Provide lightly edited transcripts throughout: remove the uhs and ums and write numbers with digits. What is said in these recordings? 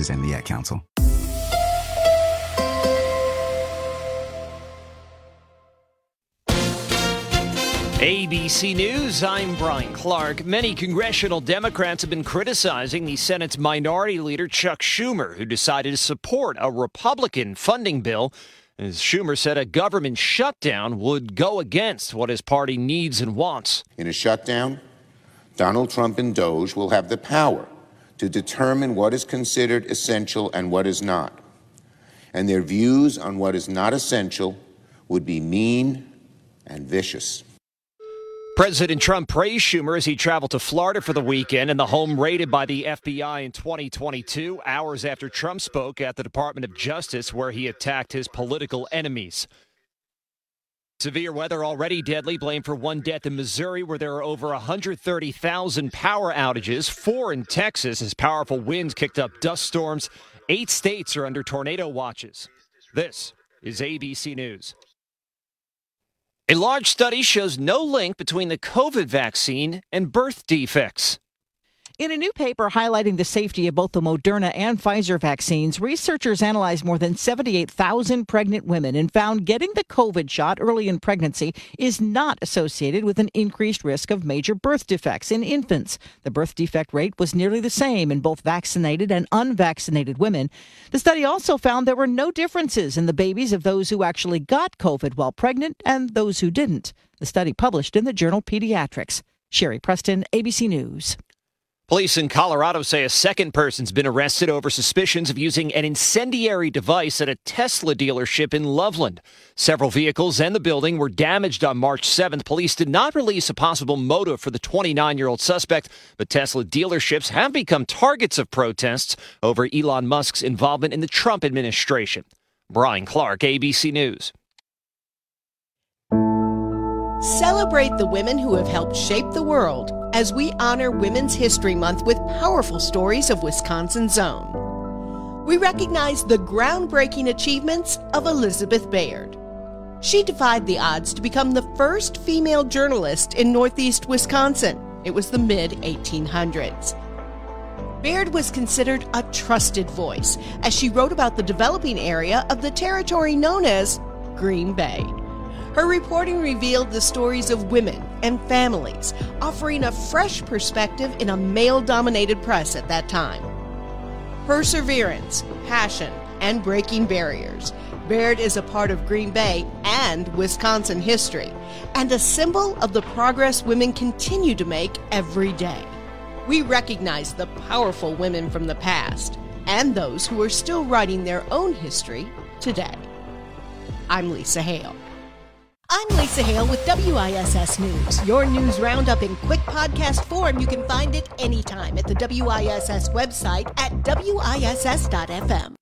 This is in the Ad Council. ABC News, I'm Brian Clark. Many congressional Democrats have been criticizing the Senate's Minority Leader Chuck Schumer, who decided to support a Republican funding bill. As Schumer said, a government shutdown would go against what his party needs and wants. In a shutdown, Donald Trump and DOJ will have the power to determine what is considered essential and what is not. And their views on what is not essential would be mean and vicious. President Trump praised Schumer as he traveled to Florida for the weekend and the home raided by the FBI in 2022, hours after Trump spoke at the Department of Justice, where he attacked his political enemies. Severe weather already deadly, blamed for one death in Missouri, where there are over 130,000 power outages, 4 in Texas as powerful winds kicked up dust storms. 8 states are under tornado watches. This is ABC News. A large study shows no link between the COVID vaccine and birth defects. In a new paper highlighting the safety of both the Moderna and Pfizer vaccines, researchers analyzed more than 78,000 pregnant women and found getting the COVID shot early in pregnancy is not associated with an increased risk of major birth defects in infants. The birth defect rate was nearly the same in both vaccinated and unvaccinated women. The study also found there were no differences in the babies of those who actually got COVID while pregnant and those who didn't. The study published in the journal Pediatrics. Sherry Preston, ABC News. Police in Colorado say a second person's been arrested over suspicions of using an incendiary device at a Tesla dealership in Loveland. Several vehicles and the building were damaged on March 7th. Police did not release a possible motive for the 29-year-old suspect, but Tesla dealerships have become targets of protests over Elon Musk's involvement in the Trump administration. Brian Clark, ABC News. Celebrate the women who have helped shape the world as we honor Women's History Month with powerful stories of Wisconsin's own. We recognize the groundbreaking achievements of Elizabeth Baird. She defied the odds to become the first female journalist in Northeast Wisconsin. It was the mid-1800s. Baird was considered a trusted voice as she wrote about the developing area of the territory known as Green Bay. Her reporting revealed the stories of women and families, offering a fresh perspective in a male-dominated press at that time. Perseverance, passion, and breaking barriers. Baird is a part of Green Bay and Wisconsin history, and a symbol of the progress women continue to make every day. We recognize the powerful women from the past and those who are still writing their own history today. I'm Lisa Hale. I'm Lisa Hale with WISS News. Your news roundup in quick podcast form. You can find it anytime at the WISS website at WISS.FM.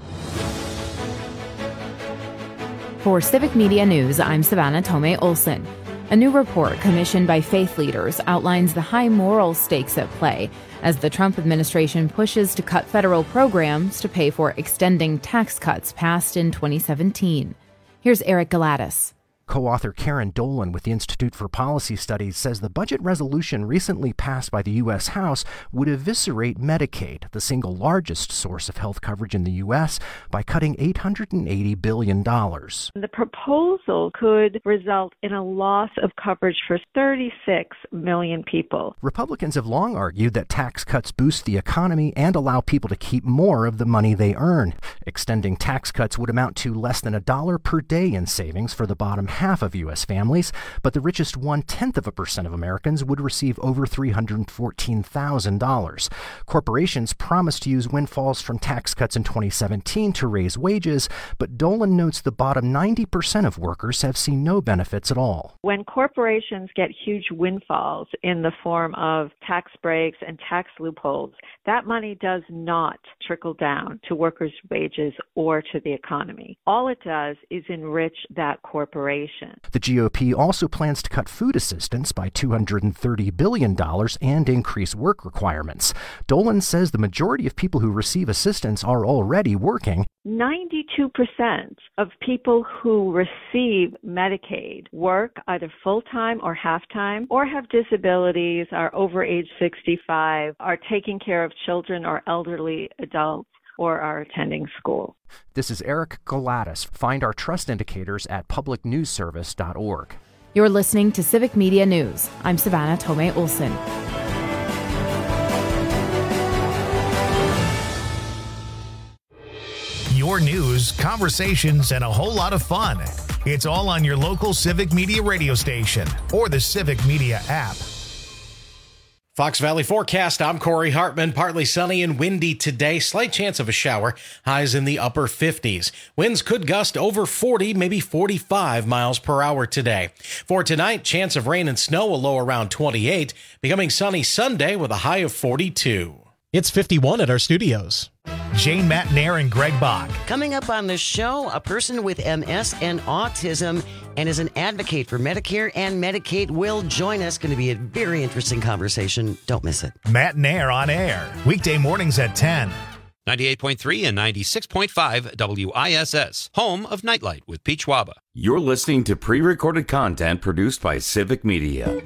For Civic Media News, I'm Savannah Tomei Olson. A new report commissioned by faith leaders outlines the high moral stakes at play as the Trump administration pushes to cut federal programs to pay for extending tax cuts passed in 2017. Here's Eric Galatis. Co-author Karen Dolan with the Institute for Policy Studies says the budget resolution recently passed by the U.S. House would eviscerate Medicaid, the single largest source of health coverage in the U.S., by cutting $880 billion. The proposal could result in a loss of coverage for 36 million people. Republicans have long argued that tax cuts boost the economy and allow people to keep more of the money they earn. Extending tax cuts would amount to less than $1 per day in savings for the bottom half of U.S. families, but the richest 0.1% of Americans would receive over $314,000. Corporations promised to use windfalls from tax cuts in 2017 to raise wages, but Dolan notes the bottom 90% of workers have seen no benefits at all. When corporations get huge windfalls in the form of tax breaks and tax loopholes, that money does not trickle down to workers' wages or to the economy. All it does is enrich that corporation. The GOP also plans to cut food assistance by $230 billion and increase work requirements. Dolan says the majority of people who receive assistance are already working. 92% of people who receive Medicaid work either full-time or half-time, or have disabilities, are over age 65, are taking care of children or elderly adults, or are attending school. This is Eric Galatis. Find our trust indicators at publicnewsservice.org. You're listening to Civic Media News. I'm Savannah Tomei Olson. Your news, conversations, and a whole lot of fun. It's all on your local Civic Media radio station or the Civic Media app. Fox Valley forecast. I'm Corey Hartman. Partly sunny and windy today. Slight chance of a shower. Highs in the upper 50s. Winds could gust over 40, maybe 45 miles per hour today. For tonight, chance of rain and snow, a low around 28. Becoming sunny Sunday with a high of 42. It's 51 at our studios. Jane Matnair and Greg Bach. Coming up on the show, a person with MS and autism and is an advocate for Medicare and Medicaid will join us. Going to be a very interesting conversation. Don't miss it. Matnair on air. Weekday mornings at 10. 98.3 and 96.5 WISS. Home of Nightlight with Pete Schwaba. You're listening to pre-recorded content produced by Civic Media.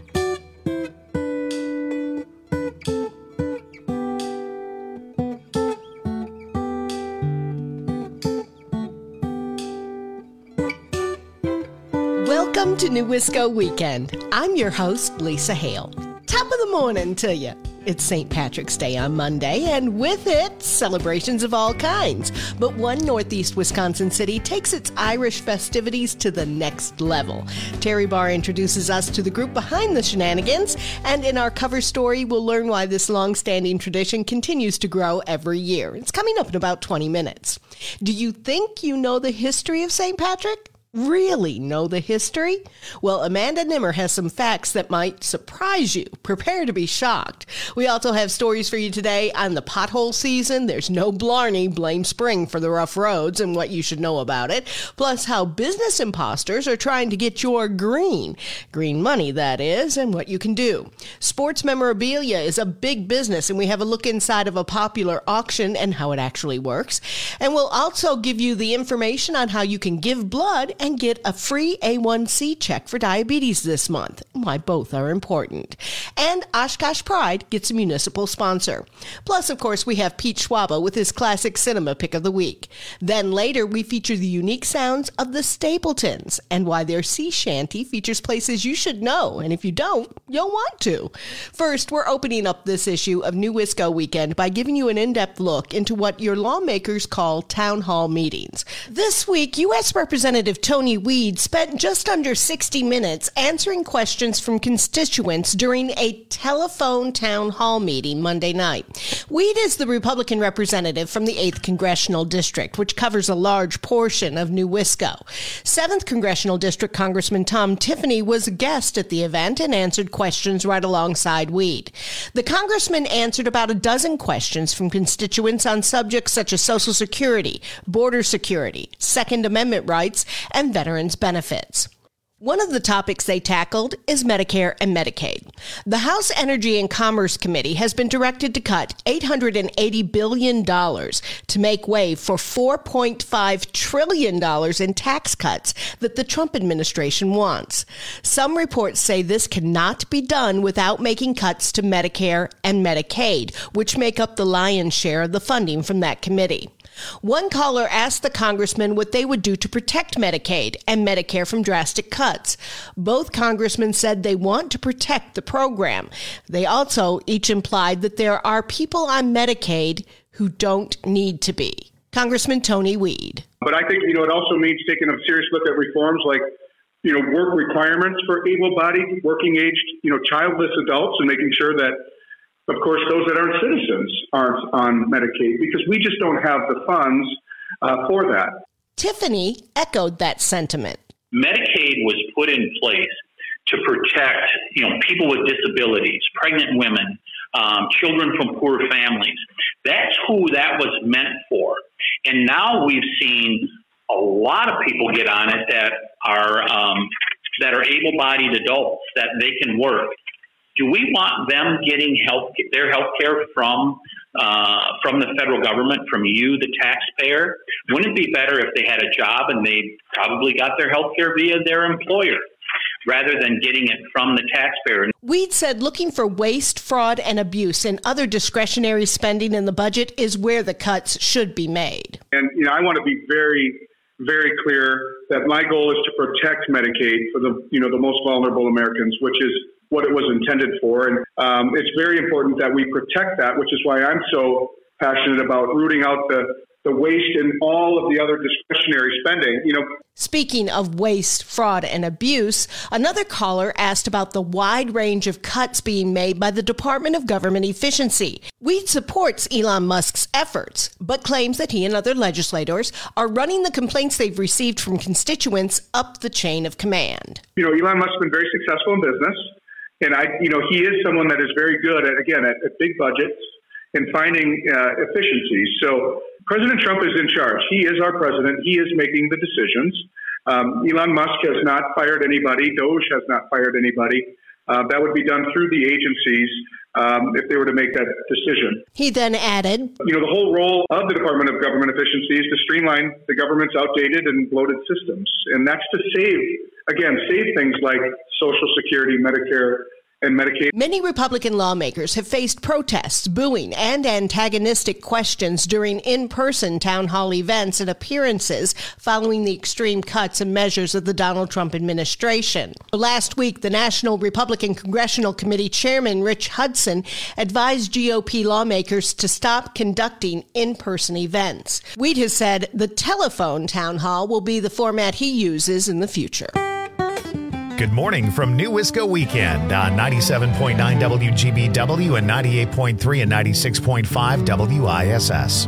Welcome to New Wisco Weekend. I'm your host, Lisa Hale. Top of the morning to you. It's St. Patrick's Day on Monday, and with it, celebrations of all kinds. But one northeast Wisconsin city takes its Irish festivities to the next level. Terry Barr introduces us to the group behind the shenanigans, and in our cover story, we'll learn why this long-standing tradition continues to grow every year. It's coming up in about 20 minutes. Do you think you know the history of St. Patrick? Really know the history? Well, Amanda Nimmer has some facts that might surprise you. Prepare to be shocked. We also have stories for you today on the pothole season. There's no blarney, blame spring for the rough roads and what you should know about it. Plus how business imposters are trying to get your green money, that is, and what you can do. Sports memorabilia is a big business, and we have a look inside of a popular auction and how it actually works. And we'll also give you the information on how you can give blood and get a free A1C check for diabetes this month, why both are important. And Oshkosh Pride gets a municipal sponsor. Plus, of course, we have Pete Schwaba with his classic cinema pick of the week. Then later, we feature the unique sounds of the Stapletons and why their sea shanty features places you should know, and if you don't, you'll want to. First, we're opening up this issue of New Wisco Weekend by giving you an in-depth look into what your lawmakers call town hall meetings. This week, U.S. Representative Tony Weed spent just under 60 minutes answering questions from constituents during a telephone town hall meeting Monday night. Weed is the Republican representative from the 8th Congressional District, which covers a large portion of New Wisco. 7th Congressional District Congressman Tom Tiffany was a guest at the event and answered questions right alongside Weed. The congressman answered about a dozen questions from constituents on subjects such as Social Security, border security, Second Amendment rights, and veterans' benefits. One of the topics they tackled is Medicare and Medicaid. The House Energy and Commerce Committee has been directed to cut $880 billion to make way for $4.5 trillion in tax cuts that the Trump administration wants. Some reports say this cannot be done without making cuts to Medicare and Medicaid, which make up the lion's share of the funding from that committee. One caller asked the congressman what they would do to protect Medicaid and Medicare from drastic cuts. Both congressmen said they want to protect the program. They also each implied that there are people on Medicaid who don't need to be. Congressman Tony Weed. But I think, it also means taking a serious look at reforms like, work requirements for able-bodied, working-aged, childless adults, and making sure that, of course, those that aren't citizens aren't on Medicaid, because we just don't have the funds for that. Tiffany echoed that sentiment. Medicaid was put in place to protect, people with disabilities, pregnant women, children from poor families. That's who that was meant for. And now we've seen a lot of people get on it that are able-bodied adults, that they can work. Do we want them getting their health care from the federal government, from you, the taxpayer? Wouldn't it be better if they had a job and they probably got their health care via their employer? rather than getting it from the taxpayer. Weed said looking for waste, fraud, and abuse and other discretionary spending in the budget is where the cuts should be made. And, I want to be very, very clear that my goal is to protect Medicaid for the most vulnerable Americans, which is what it was intended for. And it's very important that we protect that, which is why I'm so passionate about rooting out the waste and all of the other discretionary spending. Speaking of waste, fraud, and abuse, another caller asked about the wide range of cuts being made by the Department of Government Efficiency. Weed supports Elon Musk's efforts, but claims that he and other legislators are running the complaints they've received from constituents up the chain of command. Elon Musk's been very successful in business, and he is someone that is very good at big budgets and finding efficiencies. So President Trump is in charge. He is our president. He is making the decisions. Elon Musk has not fired anybody. Doge has not fired anybody. That would be done through the agencies if they were to make that decision. He then added, the whole role of the Department of Government Efficiency is to streamline the government's outdated and bloated systems. And that's to save things like Social Security, Medicare, and Medicaid. Many Republican lawmakers have faced protests, booing, and antagonistic questions during in-person town hall events and appearances following the extreme cuts and measures of the Donald Trump administration. Last week, the National Republican Congressional Committee Chairman Rich Hudson advised GOP lawmakers to stop conducting in-person events. Weed has said the telephone town hall will be the format he uses in the future. Good morning from New Wisco Weekend on 97.9 WGBW and 98.3 and 96.5 WISS.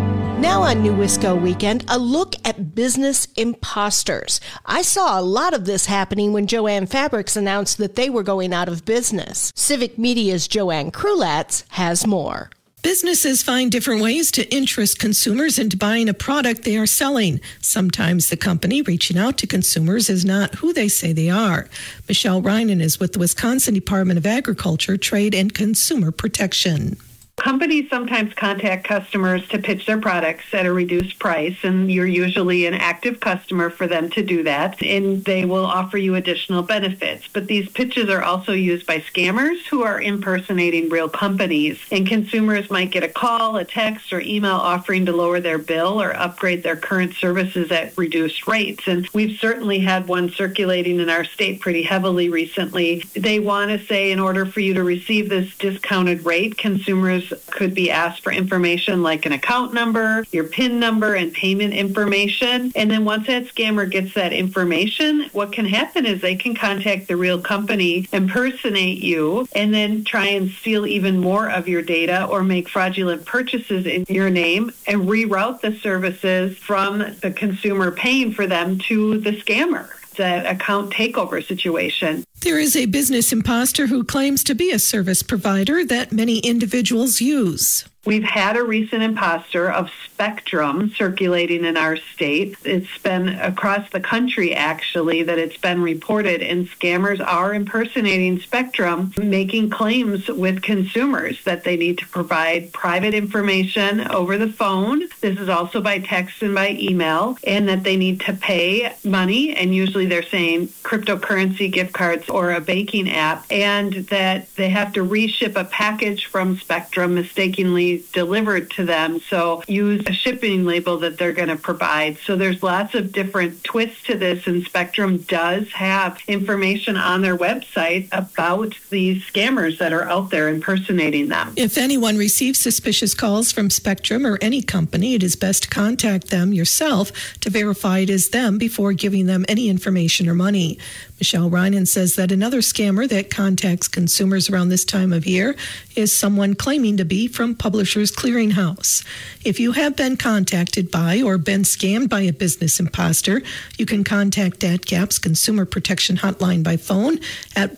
Now on New Wisco Weekend, a look at business imposters. I saw a lot of this happening when Joann Fabrics announced that they were going out of business. Civic Media's Joanne Krulatz has more. Businesses find different ways to interest consumers into buying a product they are selling. Sometimes the company reaching out to consumers is not who they say they are. Michelle Reinen is with the Wisconsin Department of Agriculture, Trade, and Consumer Protection. Companies sometimes contact customers to pitch their products at a reduced price, and you're usually an active customer for them to do that, and they will offer you additional benefits. But these pitches are also used by scammers who are impersonating real companies, and consumers might get a call, a text, or email offering to lower their bill or upgrade their current services at reduced rates. And we've certainly had one circulating in our state pretty heavily recently. They want to say in order for you to receive this discounted rate, consumers could be asked for information like an account number, your PIN number, and payment information. And then once that scammer gets that information, what can happen is they can contact the real company, impersonate you, and then try and steal even more of your data or make fraudulent purchases in your name and reroute the services from the consumer paying for them to the scammer. That account takeover situation. There is a business imposter who claims to be a service provider that many individuals use. We've had a recent imposter of Spectrum circulating in our state. It's been across the country, actually, that it's been reported, and scammers are impersonating Spectrum, making claims with consumers that they need to provide private information over the phone. This is also by text and by email, and that they need to pay money, and usually they're saying cryptocurrency, gift cards, or a banking app, and that they have to reship a package from Spectrum mistakenly delivered to them. So use a shipping label that they're going to provide. So there's lots of different twists to this, and Spectrum does have information on their website about these scammers that are out there impersonating them. If anyone receives suspicious calls from Spectrum or any company, it is best to contact them yourself to verify it is them before giving them any information or money. Michelle Reinen says that another scammer that contacts consumers around this time of year is someone claiming to be from Publishers Clearinghouse. If you have been contacted by or been scammed by a business imposter, you can contact DATCAP's Consumer Protection Hotline by phone at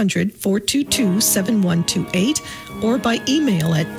1-800-422-7128 or by email at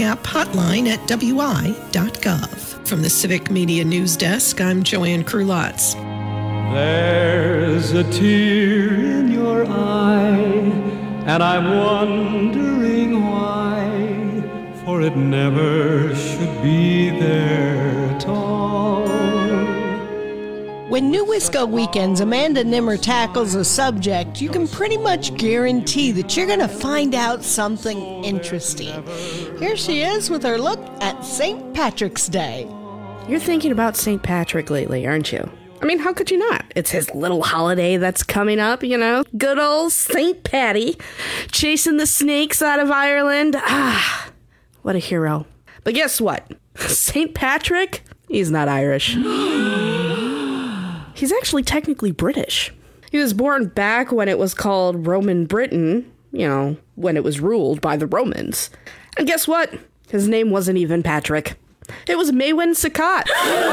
datcaphotline@wi.gov. From the Civic Media News Desk, I'm Joanne Krulatz. There's a tear in your eye, and I'm wondering why, for it never should be there at all. When New Wisco Weekends, Amanda Nimmer tackles a subject, you can pretty much guarantee that you're going to find out something interesting. Here she is with her look at St. Patrick's Day. You're thinking about St. Patrick lately, aren't you? I mean, how could you not? It's his little holiday that's coming up, you know? Good old St. Patty, chasing the snakes out of Ireland. Ah, what a hero. But guess what? St. Patrick? He's not Irish. He's actually technically British. He was born back when it was called Roman Britain, you know, when it was ruled by the Romans. And guess what? His name wasn't even Patrick. It was Maewyn Succat.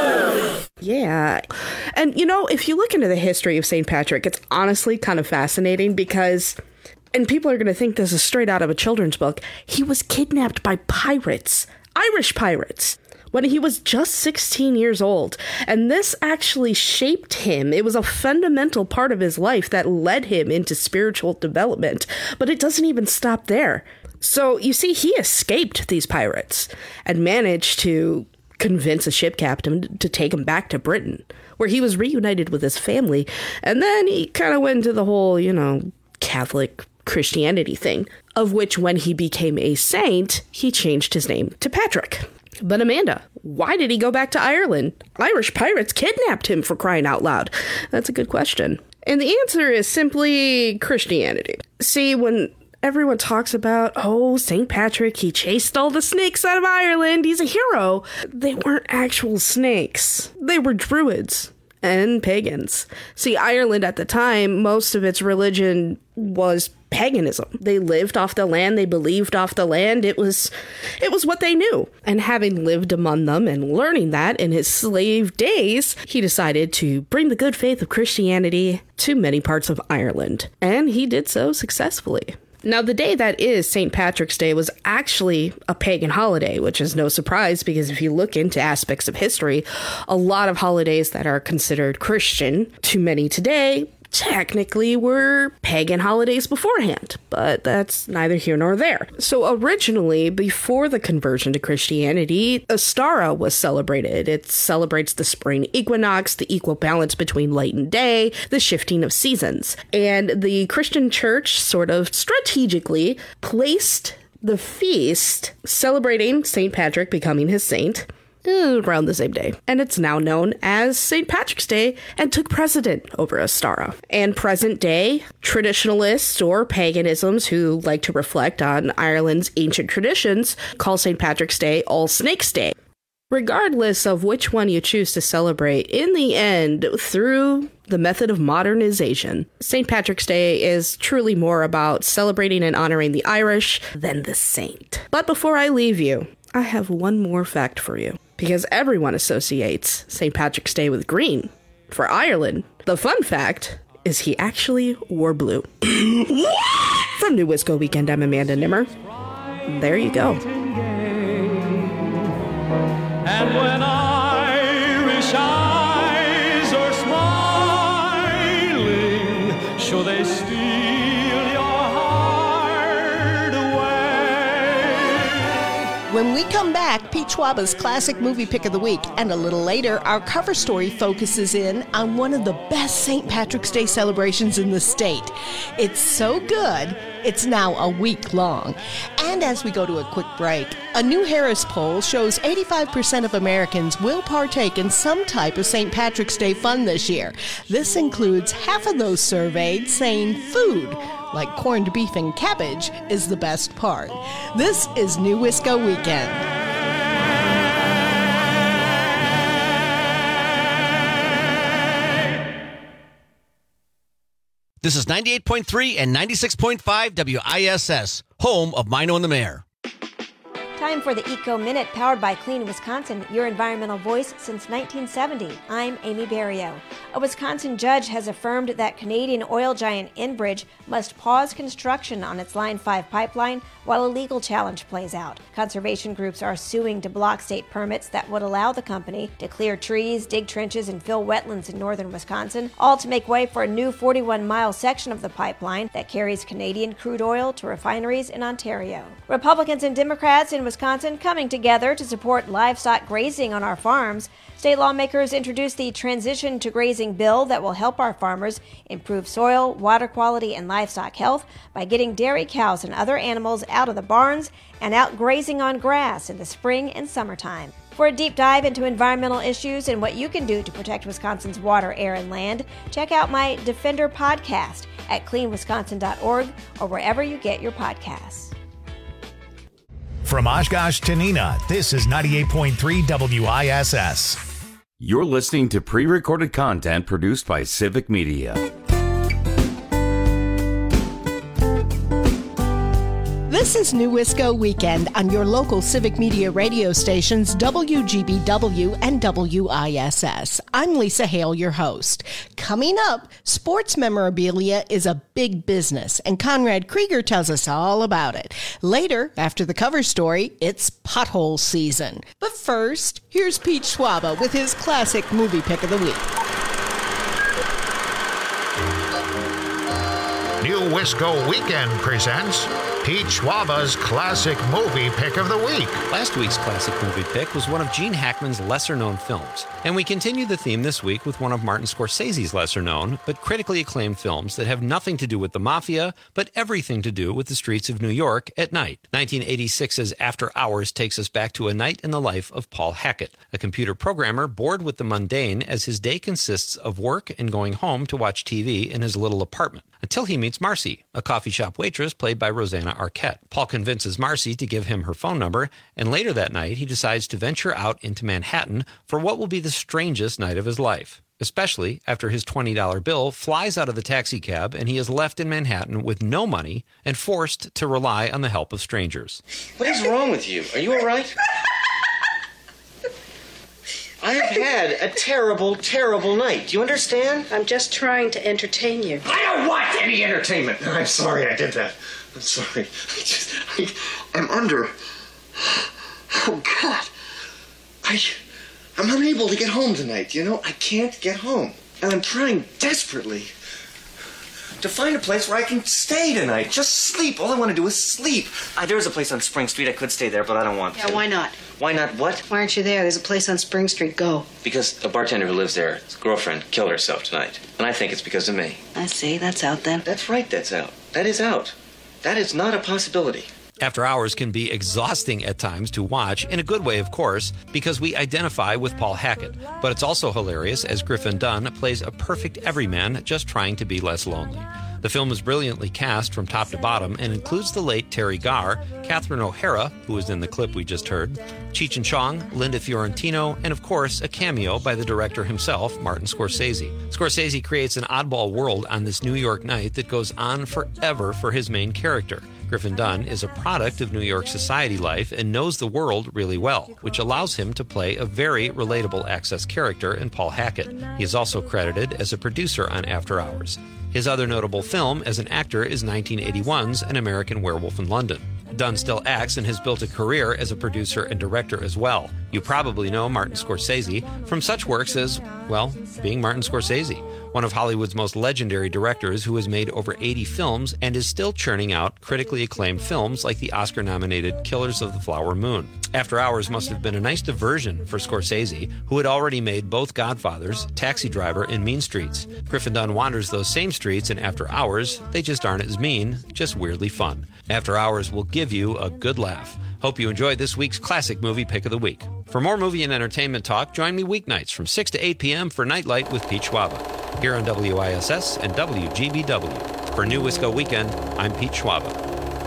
Yeah. And, you know, if you look into the history of St. Patrick, it's honestly kind of fascinating because, and people are going to think this is straight out of a children's book, he was kidnapped by pirates, Irish pirates, when he was just 16 years old. And this actually shaped him. It was a fundamental part of his life that led him into spiritual development. But it doesn't even stop there. So, you see, he escaped these pirates and managed to convince a ship captain to take him back to Britain, where he was reunited with his family. And then he kind of went into the whole, you know, Catholic Christianity thing, of which when he became a saint, he changed his name to Patrick. But Amanda, why did he go back to Ireland? Irish pirates kidnapped him, for crying out loud. That's a good question. And the answer is simply Christianity. See, when everyone talks about, oh, St. Patrick, he chased all the snakes out of Ireland, he's a hero, they weren't actual snakes. They were druids and pagans. See, Ireland at the time, most of its religion was paganism. They lived off the land, they believed off the land. It was what they knew. And having lived among them and learning that in his slave days, he decided to bring the good faith of Christianity to many parts of Ireland. And he did so successfully. Now, the day that is St. Patrick's Day was actually a pagan holiday, which is no surprise because if you look into aspects of history, a lot of holidays that are considered Christian to many today technically were pagan holidays beforehand, but that's neither here nor there. So originally, before the conversion to Christianity, Ostara was celebrated. It celebrates the spring equinox, the equal balance between light and day, the shifting of seasons. And the Christian church sort of strategically placed the feast celebrating St. Patrick becoming his saint around the same day. And it's now known as St. Patrick's Day and took precedent over Ostara. And present day, traditionalists or paganisms who like to reflect on Ireland's ancient traditions call St. Patrick's Day All Snakes Day. Regardless of which one you choose to celebrate, in the end, through the method of modernization, St. Patrick's Day is truly more about celebrating and honoring the Irish than the saint. But before I leave you, I have one more fact for you. Because everyone associates St. Patrick's Day with green. For Ireland, the fun fact is he actually wore blue. From New Wisco Weekend, I'm Amanda Nimmer. There you go. And when Irish eyes are smiling, sure they steal your heart away. When we come back, Pete Schwaba's classic movie pick of the week, and a little later, our cover story focuses in on one of the best St. Patrick's Day celebrations in the state. It's so good, it's now a week long. And as we go to a quick break, a new Harris poll shows 85% of Americans will partake in some type of St. Patrick's Day fun this year. This includes half of those surveyed saying food, like corned beef and cabbage, is the best part. This is New Wisco Weekend. This is 98.3 and 96.5 WISS, home of Mino and the Mayor. Time for the Eco Minute, powered by Clean Wisconsin, your environmental voice since 1970. I'm Amy Barrio. A Wisconsin judge has affirmed that Canadian oil giant Enbridge must pause construction on its Line 5 pipeline while a legal challenge plays out. Conservation groups are suing to block state permits that would allow the company to clear trees, dig trenches, and fill wetlands in northern Wisconsin, all to make way for a new 41-mile section of the pipeline that carries Canadian crude oil to refineries in Ontario. Republicans and Democrats in Wisconsin coming together to support livestock grazing on our farms. State lawmakers introduced the Transition to Grazing bill that will help our farmers improve soil, water quality, and livestock health by getting dairy cows and other animals out of the barns and out grazing on grass in the spring and summertime. For a deep dive into environmental issues and what you can do to protect Wisconsin's water, air, and land, check out my Defender podcast at cleanwisconsin.org or wherever you get your podcasts. From Oshkosh to Neenah, this is 98.3 WISS. You're listening to pre-recorded content produced by Civic Media. This is New Wisco Weekend on your local Civic Media radio stations WGBW and WISS. I'm Lisa Hale, your host. Coming up, sports memorabilia is a big business, and Conrad Krieger tells us all about it. Later, after the cover story, it's pothole season. But first, here's Pete Schwaba with his classic movie pick of the week. New Wisco Weekend presents Pete Schwaba's classic movie pick of the week. Last week's classic movie pick was one of Gene Hackman's lesser-known films. And we continue the theme this week with one of Martin Scorsese's lesser-known, but critically acclaimed films that have nothing to do with the mafia, but everything to do with the streets of New York at night. 1986's After Hours takes us back to a night in the life of Paul Hackett, a computer programmer bored with the mundane as his day consists of work and going home to watch TV in his little apartment. Until he meets Marcy, a coffee shop waitress played by Rosanna Arquette. Paul convinces Marcy to give him her phone number, and later that night he decides to venture out into Manhattan for what will be the strangest night of his life, especially after his $20 bill flies out of the taxi cab and he is left in Manhattan with no money and forced to rely on the help of strangers. What is wrong with you? Are you all right? I have had a terrible, terrible night. Do you understand? I'm just trying to entertain you. I don't want any entertainment. I'm sorry I did that. I'm sorry. I'm under. Oh, God. I'm unable to get home tonight, you know? I can't get home. And I'm trying desperately to find a place where I can stay tonight. Just sleep. All I want to do is sleep. There's a place on Spring Street. I could stay there, but I don't want to. Yeah, why not? Why not what? Why aren't you there? There's a place on Spring Street. Go. Because a bartender who lives there, his girlfriend, killed herself tonight. And I think it's because of me. I see. That's out then. That's right, that's out. That is out. That is not a possibility. After Hours can be exhausting at times to watch, in a good way, of course, because we identify with Paul Hackett. But it's also hilarious as Griffin Dunne plays a perfect everyman just trying to be less lonely. The film is brilliantly cast from top to bottom and includes the late Terry Garr, Catherine O'Hara, who was in the clip we just heard, Cheech and Chong, Linda Fiorentino, and of course a cameo by the director himself, Martin Scorsese. Scorsese creates an oddball world on this New York night that goes on forever for his main character. Griffin Dunne is a product of New York society life and knows the world really well, which allows him to play a very relatable access character in Paul Hackett. He is also credited as a producer on After Hours. His other notable film as an actor is 1981's An American Werewolf in London. Dunne still acts and has built a career as a producer and director as well. You probably know Martin Scorsese from such works as, well, being Martin Scorsese, one of Hollywood's most legendary directors who has made over 80 films and is still churning out critically acclaimed films like the Oscar-nominated Killers of the Flower Moon. After Hours must have been a nice diversion for Scorsese, who had already made both Godfathers, Taxi Driver, and Mean Streets. Griffin Dunne wanders those same streets in After Hours. They just aren't as mean, just weirdly fun. After Hours will give you a good laugh. Hope you enjoyed this week's classic movie pick of the week. For more movie and entertainment talk, join me weeknights from 6 to 8 p.m. for Nightlight with Pete Schwaba, here on WISS and WGBW. For New Wisco Weekend, I'm Pete Schwaba.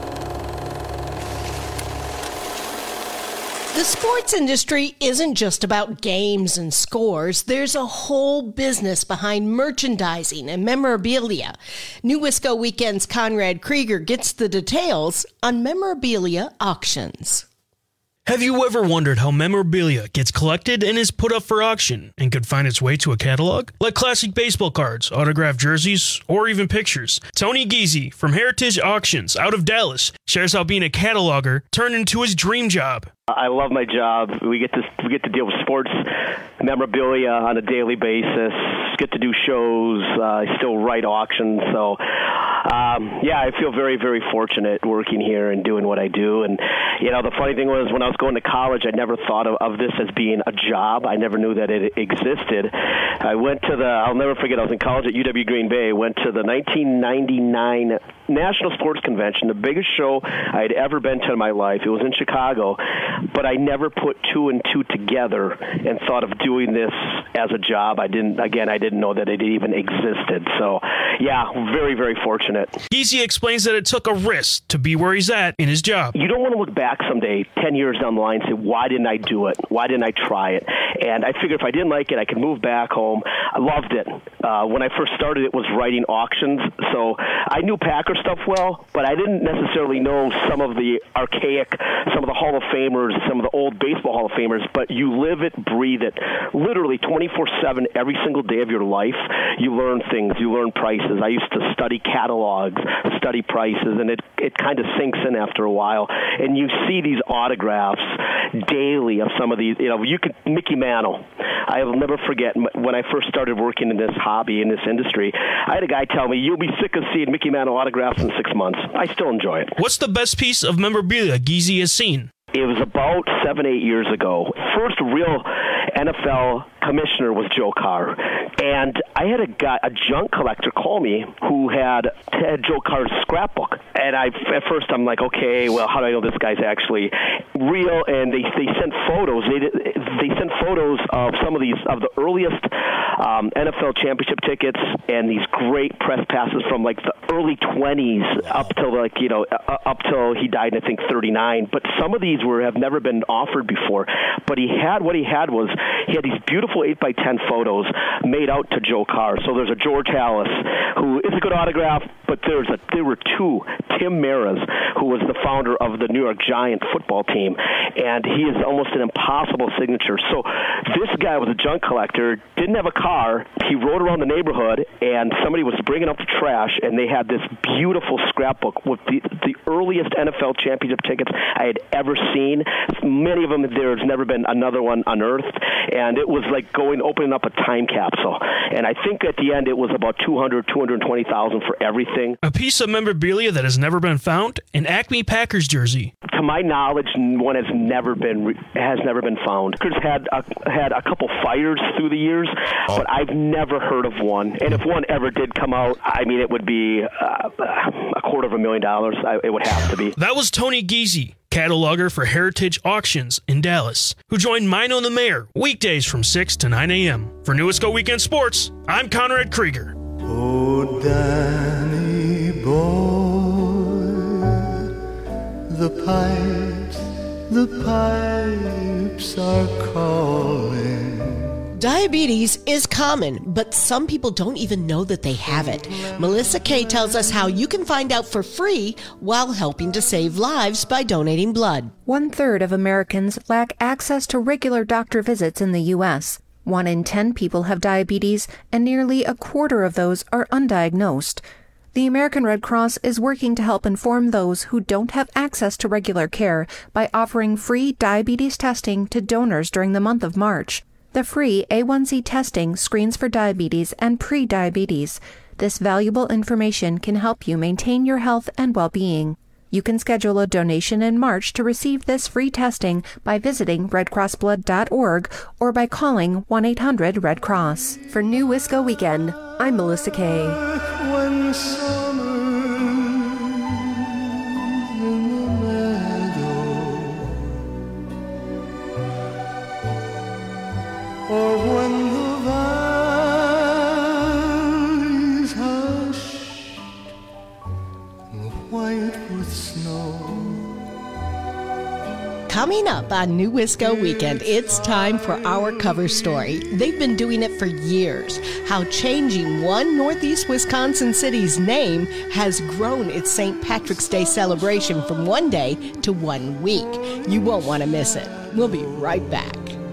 The sports industry isn't just about games and scores. There's a whole business behind merchandising and memorabilia. New Wisco Weekend's Conrad Krieger gets the details on memorabilia auctions. Have you ever wondered how memorabilia gets collected and is put up for auction and could find its way to a catalog? Like classic baseball cards, autographed jerseys, or even pictures. Tony Giese from Heritage Auctions out of Dallas shares how being a cataloger turned into his dream job. I love my job. We get to deal with sports memorabilia on a daily basis. Get to do shows. I still write auctions, so I feel very, very fortunate working here and doing what I do. And, the funny thing was when I was going to college, I never thought of this as being a job. I never knew that it existed. I went to I'll never forget, I was in college at UW Green Bay, went to the 1999 National Sports Convention, the biggest show I had ever been to in my life. It was in Chicago, but I never put two and two together and thought of doing this as a job. I didn't know that it even existed. So, very, very fortunate. Giese explains that it took a risk to be where he's at in his job. You don't want to look back someday, 10 years down the line, and say, why didn't I do it? Why didn't I try it? And I figured if I didn't like it, I could move back home. I loved it. When I first started, it was writing auctions. So I knew Packer stuff well, but I didn't necessarily know some of the archaic, some of the Hall of Famers, some of the old baseball Hall of Famers, but you live it, breathe it, literally 24/7 every single day of your life. You learn things, you learn prices. I used to study catalogs, study prices, and it kind of sinks in after a while. And you see these autographs daily of some of these, Mickey Mantle. I will never forget when I first started working in this hobby, in this industry, I had a guy tell me, you'll be sick of seeing Mickey Mantle autographs in 6 months. I still enjoy it. What's the best piece of memorabilia Giese has seen? It was about 7-8 years ago. First real NFL commissioner was Joe Carr. And I had a junk collector call me who had Joe Carr's scrapbook. And at first I'm like, okay, well, how do I know this guy's actually real? And they sent photos. They sent photos of some of the earliest NFL championship tickets and these great press passes from like the early 20s up till he died in I think 39. But some of these have never been offered before. But he had these beautiful 8x10 photos made out to Joe Carr. So there's a George Halas, who is a good autograph, but there were two. Tim Maras, who was the founder of the New York Giant football team, and he is almost an impossible signature. So this guy was a junk collector, didn't have a car. He rode around the neighborhood, and somebody was bringing up the trash, and they had this beautiful scrapbook with the earliest NFL championship tickets I had ever seen. Many of them, there's never been another one unearthed, and it was like opening up a time capsule. And I think at the end it was about $220,000 for everything. A piece of memorabilia that has never been found, an Acme Packers jersey. To my knowledge, one has never been found. Packers had a couple fires through the years, but I've never heard of one. And if one ever did come out, I mean, it would be $250,000. It would have to be. That was Tony Giese, cataloger for Heritage Auctions in Dallas, who joined Mino and the Mayor weekdays from 6 to 9 a.m. For New Wisco Weekend Sports, I'm Conrad Krieger. Oh, Danny boy, the pipes are calling. Diabetes is common, but some people don't even know that they have it. Melissa Kay tells us how you can find out for free while helping to save lives by donating blood. 1/3 of Americans lack access to regular doctor visits in the U.S. 1 in 10 people have diabetes, and nearly 1/4 of those are undiagnosed. The American Red Cross is working to help inform those who don't have access to regular care by offering free diabetes testing to donors during the month of March. The free A1C testing screens for diabetes and pre-diabetes. This valuable information can help you maintain your health and well-being. You can schedule a donation in March to receive this free testing by visiting redcrossblood.org or by calling 1-800-RED-CROSS. For New Wisco Weekend, I'm Melissa Kay. When summer's in the meadow, or when the valleys hushed, white with snow. Coming up on New Wisco Weekend, it's time for our cover story. They've been doing it for years. How changing one Northeast Wisconsin city's name has grown its St. Patrick's Day celebration from 1 day to 1 week. You won't want to miss it. We'll be right back.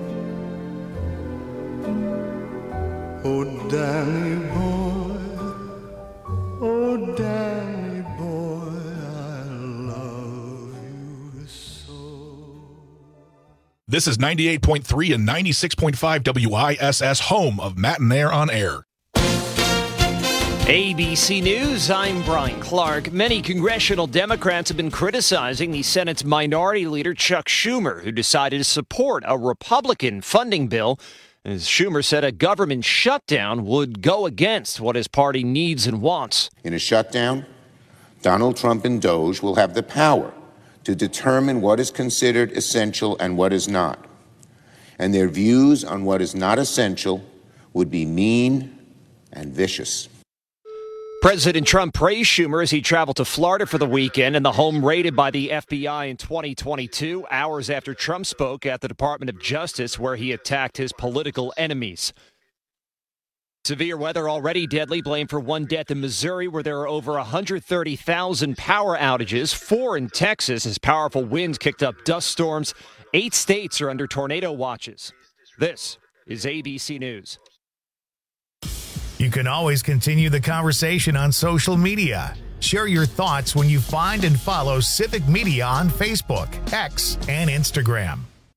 Oh, Danny boy, oh, Danny boy, I love you so. This is 98.3 and 96.5 WISS, home of Matt and Air on Air. ABC News, I'm Brian Clark. Many congressional Democrats have been criticizing the Senate's Minority Leader Chuck Schumer, who decided to support a Republican funding bill. As Schumer said, a government shutdown would go against what his party needs and wants. In a shutdown, Donald Trump and DOJ will have the power to determine what is considered essential and what is not. And their views on what is not essential would be mean and vicious. President Trump praised Schumer as he traveled to Florida for the weekend in the home raided by the FBI in 2022, hours after Trump spoke at the Department of Justice, where he attacked his political enemies. Severe weather already deadly, blamed for one death in Missouri, where there are over 130,000 power outages, 4 in Texas, as powerful winds kicked up dust storms. 8 states are under tornado watches. This is ABC News. You can always continue the conversation on social media. Share your thoughts when you find and follow Civic Media on Facebook, X, and Instagram.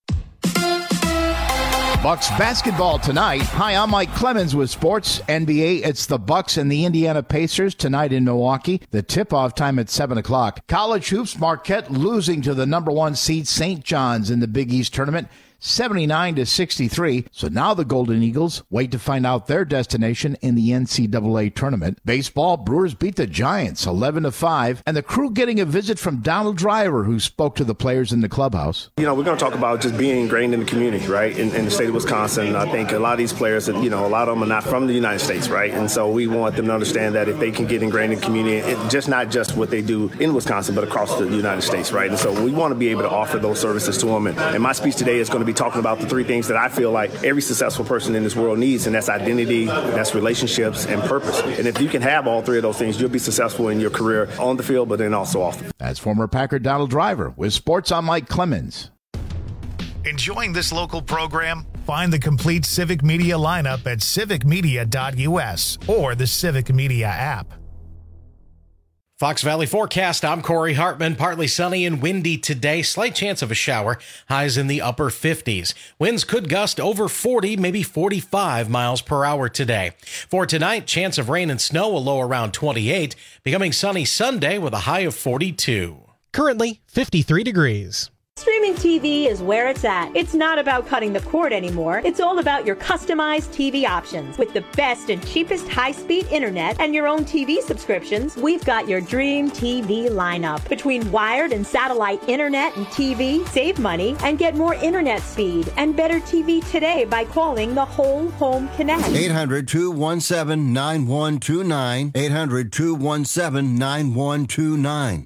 Bucks basketball tonight. Hi, I'm Mike Clemens with Sports NBA. It's the Bucks and the Indiana Pacers tonight in Milwaukee. The tip-off time at 7 o'clock. College hoops, Marquette losing to the number 1 seed St. John's in the Big East tournament, 79-63. So now the Golden Eagles wait to find out their destination in the NCAA tournament. Baseball, Brewers beat the Giants 11-5, and the Crew getting a visit from Donald Driver, who spoke to the players in the clubhouse. You know, we're going to talk about just being ingrained in the community, right? In the state of Wisconsin, I think a lot of these players, you know, a lot of them are not from the United States, right? And so we want them to understand that if they can get ingrained in the community, it's just not just what they do in Wisconsin, but across the United States, right? And so we want to be able to offer those services to them. And my speech today is going to be talking about the 3 things that I feel like every successful person in this world needs, and that's identity, that's relationships, and purpose. And if you can have all 3 of those things, you'll be successful in your career on the field, but then also off. That's former Packer Donald Driver with Sports on Mike Clemens. Enjoying this local program? Find the complete Civic Media lineup at civicmedia.us or the Civic Media app. Fox Valley forecast. I'm Corey Hartman. Partly sunny and windy today. Slight chance of a shower. Highs in the upper 50s. Winds could gust over 40, maybe 45 miles per hour today. For tonight, chance of rain and snow, a low around 28. Becoming sunny Sunday with a high of 42. Currently 53 degrees. Streaming TV is where it's at. It's not about cutting the cord anymore. It's all about your customized TV options. With the best and cheapest high-speed internet and your own TV subscriptions, we've got your dream TV lineup. Between wired and satellite internet and TV, save money and get more internet speed and better TV today by calling the Whole Home Connect. 800-217-9129. 800-217-9129.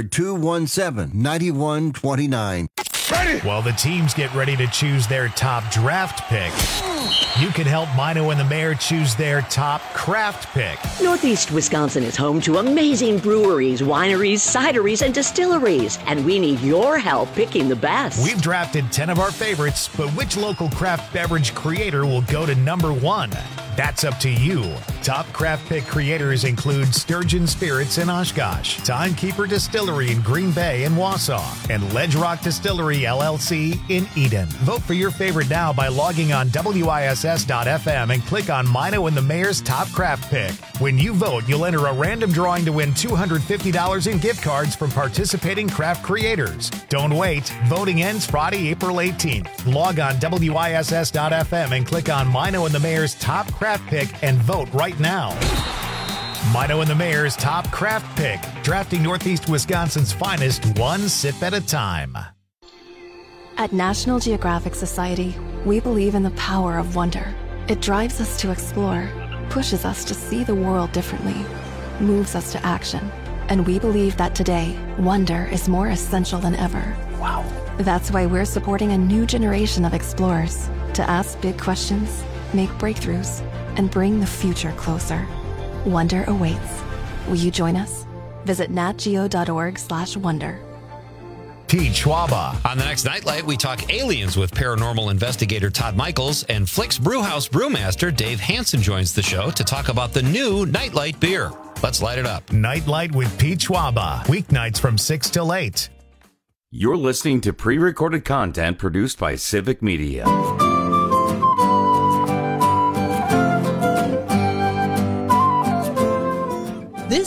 800-217-9129. Ready. While the teams get ready to choose their top draft pick, you can help Mino and the Mayor choose their top craft pick. Northeast Wisconsin is home to amazing breweries, wineries, cideries, and distilleries, and we need your help picking the best. We've drafted 10 of our favorites, but which local craft beverage creator will go to number 1? That's up to you. Top craft pick creators include Sturgeon Spirits in Oshkosh, Timekeeper Distillery in Green Bay and Wausau, and Ledge Rock Distillery LLC in Eden. Vote for your favorite now by logging on WISS.FM and click on Mino and the Mayor's Top Craft Pick. When you vote, you'll enter a random drawing to win $250 in gift cards from participating craft creators. Don't wait. Voting ends Friday, April 18th. Log on WISS.FM and click on Mino and the Mayor's Top Craft Pick and vote right now. Mino and the Mayor's Top Craft Pick, drafting Northeast Wisconsin's finest one sip at a time. At National Geographic Society, we believe in the power of wonder. It drives us to explore, pushes us to see the world differently, moves us to action. And we believe that today, wonder is more essential than ever. Wow. That's why we're supporting a new generation of explorers to ask big questions, make breakthroughs, and bring the future closer. Wonder awaits. Will you join us? Visit natgeo.org/wonder. Pete Schwaba. On the next Nightlight, we talk aliens with paranormal investigator Todd Michaels, and Flick's Brewhouse brewmaster Dave Hansen joins the show to talk about the new Nightlight beer. Let's light it up. Nightlight with Pete Schwaba. Weeknights from 6 till 8. You're listening to pre-recorded content produced by Civic Media.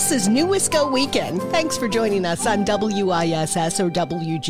This is New Wisco Weekend. Thanks for joining us on WISS or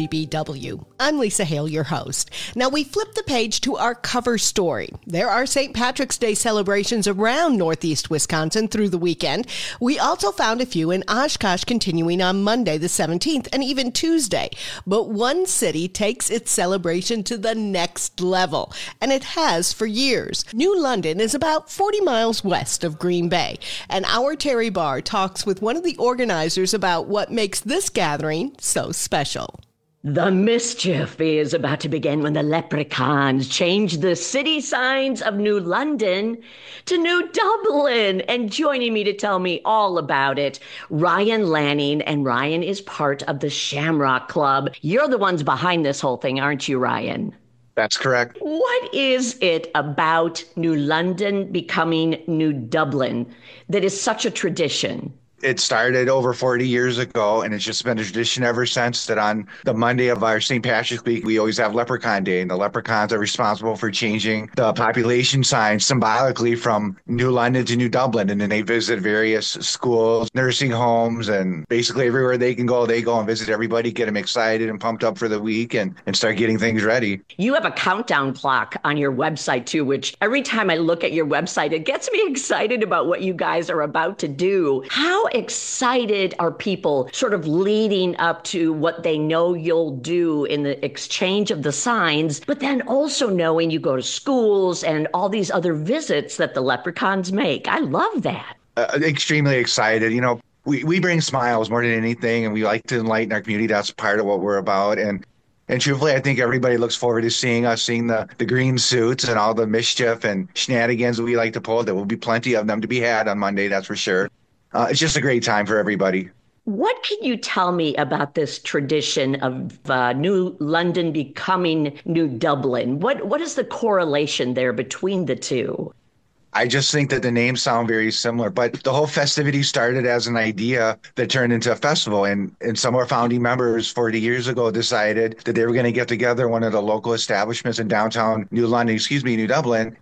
WGBW. I'm Lisa Hale, your host. Now, we flip the page to our cover story. There are St. Patrick's Day celebrations around Northeast Wisconsin through the weekend. We also found a few in Oshkosh continuing on Monday the 17th and even Tuesday. But one city takes its celebration to the next level, and it has for years. New London is about 40 miles west of Green Bay, and our Terry Barr talks with one of the organizers about what makes this gathering so special. The mischief is about to begin when the leprechauns change the city signs of New London to New Dublin. And joining me to tell me all about it, Ryan Lanning. And Ryan is part of the Shamrock Club. You're the ones behind this whole thing, aren't you, Ryan? That's correct. What is it about New London becoming New Dublin that is such a tradition? It started over 40 years ago, and it's just been a tradition ever since that on the Monday of our St. Patrick's Week, we always have Leprechaun Day, and the leprechauns are responsible for changing the population signs symbolically from New London to New Dublin, and then they visit various schools, nursing homes, and basically everywhere they can go, they go and visit everybody, get them excited and pumped up for the week, and start getting things ready. You have a countdown clock on your website, too, which every time I look at your website, it gets me excited about what you guys are about to do. How excited are people sort of leading up to what they know you'll do in the exchange of the signs, but then also knowing you go to schools and all these other visits that the leprechauns make? I love that. Extremely excited. You know, we bring smiles more than anything, and we like to enlighten our community. That's part of what we're about. And truthfully, I think everybody looks forward to seeing us, seeing the green suits and all the mischief and shenanigans that we like to pull. There will be plenty of them to be had on Monday, that's for sure. It's just a great time for everybody. What can you tell me about this tradition of New London becoming New Dublin? What is the correlation there between the two? I just think that the names sound very similar, but the whole festivity started as an idea that turned into a festival. And some of our founding members 40 years ago decided that they were going to get together one of the local establishments in downtown New Dublin.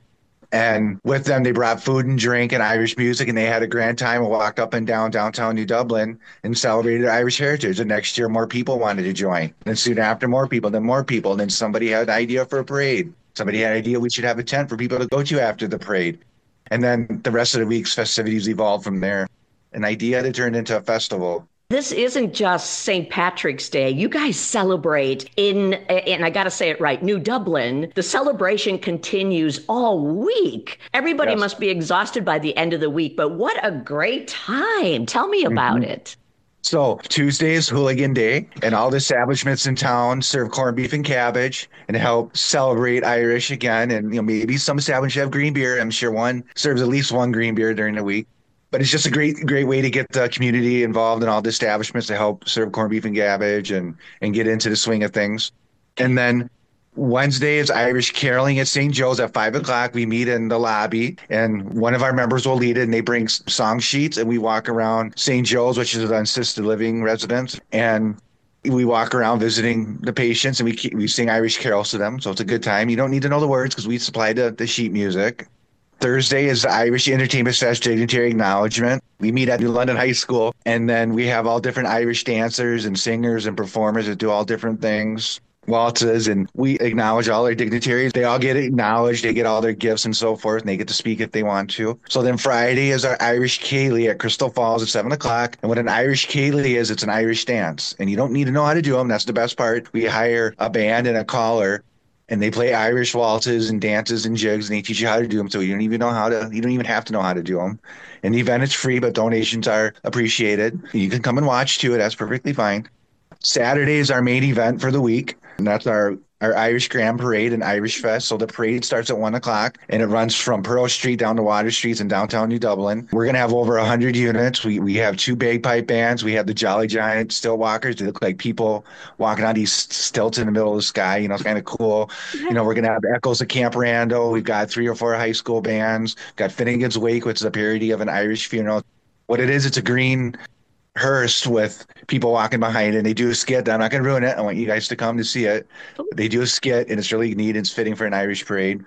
And with them, they brought food and drink and Irish music, and they had a grand time and walked up and down downtown New Dublin and celebrated Irish heritage. And next year, more people wanted to join. And soon after, more people, then more people. And then somebody had an idea for a parade. Somebody had an idea we should have a tent for people to go to after the parade. And then the rest of the week's festivities evolved from there. An idea that turned into a festival. This isn't just St. Patrick's Day. You guys celebrate and I got to say it right, New Dublin. The celebration continues all week. Everybody must be exhausted by the end of the week, but what a great time. Tell me about it. So Tuesday is Hooligan Day, and all the establishments in town serve corned beef and cabbage and help celebrate Irish again. And maybe some establishments have green beer. I'm sure one serves at least one green beer during the week. But it's just a great way to get the community involved in all the establishments to help serve corned beef and cabbage and get into the swing of things. And then Wednesday is Irish caroling at St. Joe's at 5 o'clock. We meet in the lobby, and one of our members will lead it, and they bring song sheets, and we walk around St. Joe's, which is an assisted living residence, and we walk around visiting the patients, and we sing Irish carols to them. So it's a good time. You don't need to know the words because we supply the sheet music. Thursday is the Irish Entertainment Fest Dignitary Acknowledgement. We meet at New London High School, and then we have all different Irish dancers and singers and performers that do all different things, waltzes, and we acknowledge all our dignitaries. They all get acknowledged. They get all their gifts and so forth, and they get to speak if they want to. So then Friday is our Irish Ceilidh at Crystal Falls at 7 o'clock. And what an Irish Ceilidh is, it's an Irish dance. And you don't need to know how to do them. That's the best part. We hire a band and a caller, and they play Irish waltzes and dances and jigs, and they teach you how to do them. So you don't even have to know how to do them. And the event is free, but donations are appreciated. You can come and watch too. That's perfectly fine. Saturday is our main event for the week, and that's our Irish Grand Parade and Irish Fest. So the parade starts at 1 o'clock, and it runs from Pearl Street down to Water Streets in downtown New Dublin. We're going to have over 100 units. We have 2 bagpipe bands. We have the Jolly Giant stilt walkers. They look like people walking on these stilts in the middle of the sky. It's kind of cool. We're going to have Echoes of Camp Randall. We've got 3 or 4 high school bands. We've got Finnegan's Wake, which is a parody of an Irish funeral. What it is, it's a green hearse with people walking behind it, and they do a skit. I'm not going to ruin it. I want you guys to come to see it. They do a skit, and it's really neat. It's fitting for an Irish parade.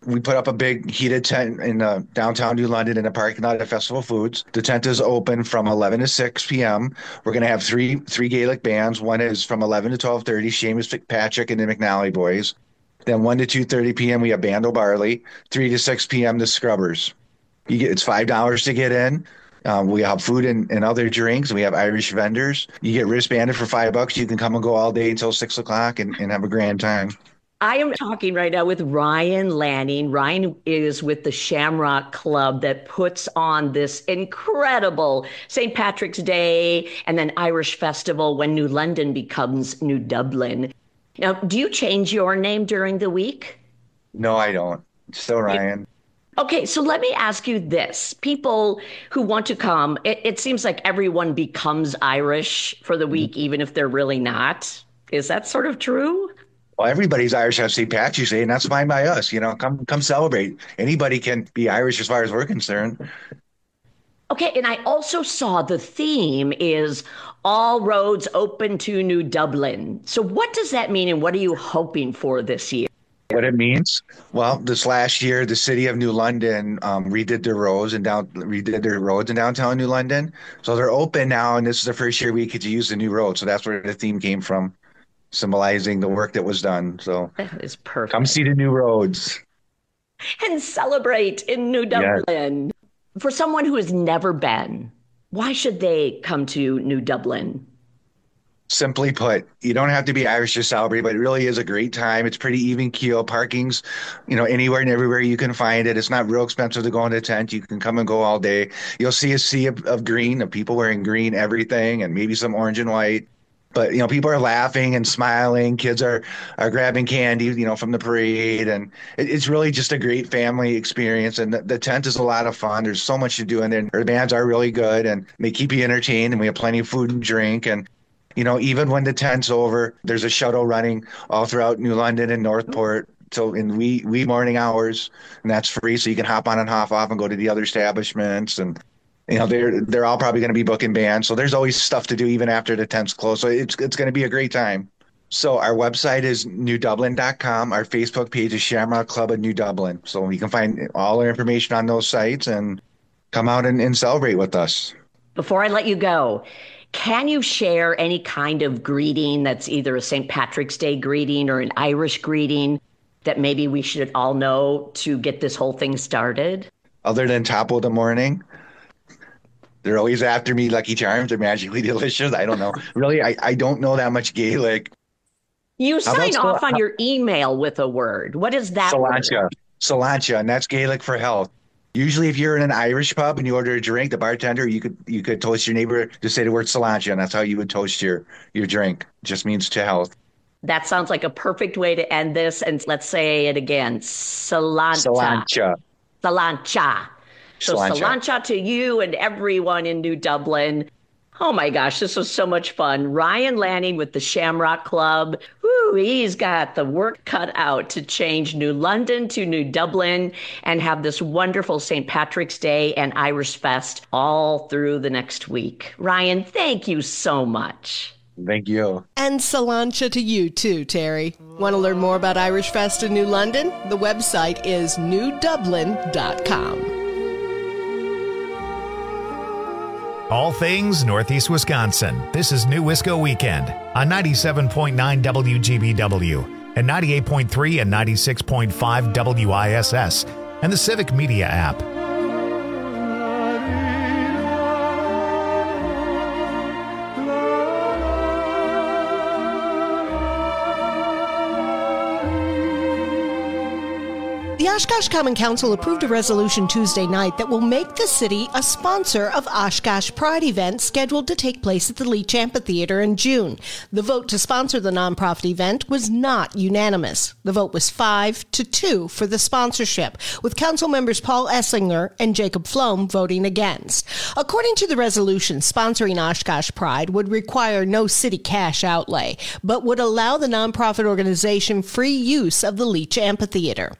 We put up a big heated tent in downtown New London in the parking lot at Festival Foods. The tent is open from 11 to 6 p.m. We're going to have three Gaelic bands. One is from 11 to 12:30, Seamus Fitzpatrick and the McNally Boys. Then 1 to 2:30 p.m. we have Band O'Barley. 3 to 6 p.m. the Scrubbers. It's $5 to get in. We have food and other drinks. We have Irish vendors. You get wristbanded for $5. You can come and go all day until 6 o'clock and have a grand time. I am talking right now with Ryan Lanning. Ryan is with the Shamrock Club that puts on this incredible St. Patrick's Day and then Irish Festival when New London becomes New Dublin. Now, do you change your name during the week? No, I don't. Still Ryan. Okay, so let me ask you this. People who want to come, it seems like everyone becomes Irish for the week, even if they're really not. Is that sort of true? Well, everybody's Irish on St. Patrick's Day, and that's fine by us. Come celebrate. Anybody can be Irish as far as we're concerned. Okay, and I also saw the theme is all roads open to New Dublin. So what does that mean, and what are you hoping for this year? What it means? Well, this last year, the city of New London redid their roads in downtown New London. So they're open now, and this is the first year we get to use the new road. So that's where the theme came from, symbolizing the work that was done. So that is perfect. Come see the new roads. And celebrate in New Dublin. Yes. For someone who has never been, why should they come to New Dublin? Simply put, you don't have to be Irish to celebrate, but it really is a great time. It's pretty even keel. Parking's, anywhere and everywhere you can find it. It's not real expensive to go in a tent. You can come and go all day. You'll see a sea of green, of people wearing green everything, and maybe some orange and white. But, people are laughing and smiling. Kids are grabbing candy, from the parade. And it's really just a great family experience. And the tent is a lot of fun. There's so much to do in there. The bands are really good, and they keep you entertained. And we have plenty of food and drink. And even when the tent's over, there's a shuttle running all throughout New London and Northport till in wee morning hours, and that's free. So you can hop on and hop off and go to the other establishments. And they're all probably going to be booking bands. So there's always stuff to do even after the tent's closed. So it's going to be a great time. So our website is newdublin.com. Our Facebook page is Shamrock Club of New Dublin. So you can find all our information on those sites and come out and celebrate with us. Before I let you go, can you share any kind of greeting that's either a St. Patrick's Day greeting or an Irish greeting that maybe we should all know to get this whole thing started? Other than top of the morning, they're always after me, Lucky Charms. They're magically delicious. I don't know. Really, I don't know that much Gaelic. You sign off on your email with a word. What is that word? Solancha, and that's Gaelic for health. Usually, if you're in an Irish pub and you order a drink, the bartender, you could toast your neighbor to say the word Solancha, and that's how you would toast your drink. It just means to health. That sounds like a perfect way to end this. And let's say it again. Solancha. So Solancha to you and everyone in New Dublin. Oh my gosh, this was so much fun. Ryan Lanning with the Shamrock Club. Woo, he's got the work cut out to change New London to New Dublin and have this wonderful St. Patrick's Day and Irish Fest all through the next week. Ryan, thank you so much. Thank you. And Solancha to you too, Terry. Want to learn more about Irish Fest in New London? The website is newdublin.com. All things Northeast Wisconsin. This is New Wisco Weekend on 97.9 WGBW and 98.3 and 96.5 WISS and the Civic Media app. The Oshkosh Common Council approved a resolution Tuesday night that will make the city a sponsor of Oshkosh Pride event scheduled to take place at the Leach Amphitheater in June. The vote to sponsor the nonprofit event was not unanimous. The vote was 5-2 for the sponsorship, with council members Paul Esslinger and Jacob Flom voting against. According to the resolution, sponsoring Oshkosh Pride would require no city cash outlay, but would allow the nonprofit organization free use of the Leach Amphitheater.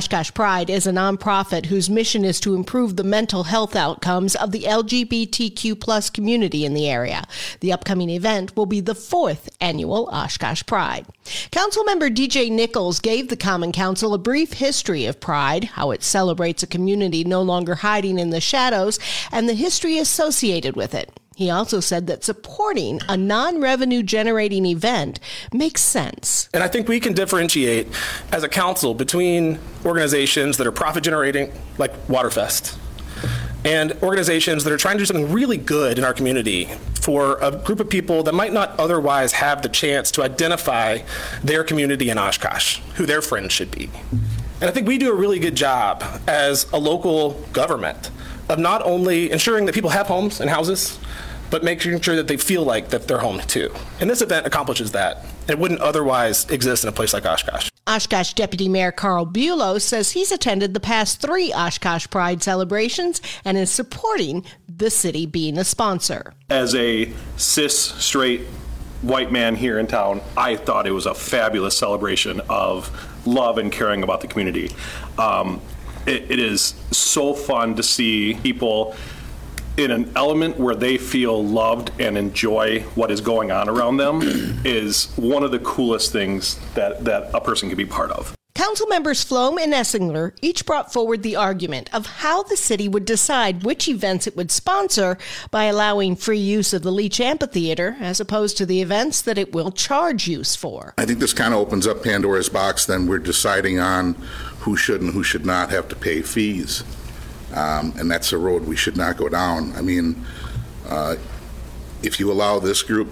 Oshkosh Pride is a nonprofit whose mission is to improve the mental health outcomes of the LGBTQ plus community in the area. The upcoming event will be the 4th annual Oshkosh Pride. Councilmember DJ Nichols gave the Common Council a brief history of Pride, how it celebrates a community no longer hiding in the shadows, and the history associated with it. He also said that supporting a non-revenue generating event makes sense. And I think we can differentiate as a council between organizations that are profit generating, like Waterfest, and organizations that are trying to do something really good in our community for a group of people that might not otherwise have the chance to identify their community in Oshkosh, who their friends should be. And I think we do a really good job as a local government of not only ensuring that people have homes and houses, but making sure that they feel like that they're home too. And this event accomplishes that. It wouldn't otherwise exist in a place like Oshkosh. Oshkosh Deputy Mayor Carl Bulow says he's attended the past 3 Oshkosh Pride celebrations and is supporting the city being a sponsor. As a cis, straight, white man here in town, I thought it was a fabulous celebration of love and caring about the community. It is so fun to see people in an element where they feel loved and enjoy what is going on around them is one of the coolest things that a person can be part of. Council members Flom and Esslinger each brought forward the argument of how the city would decide which events it would sponsor by allowing free use of the Leach Amphitheater as opposed to the events that it will charge use for. I think this kind of opens up Pandora's box. Then we're deciding on who should and who should not have to pay fees. And that's a road we should not go down. I mean, if you allow this group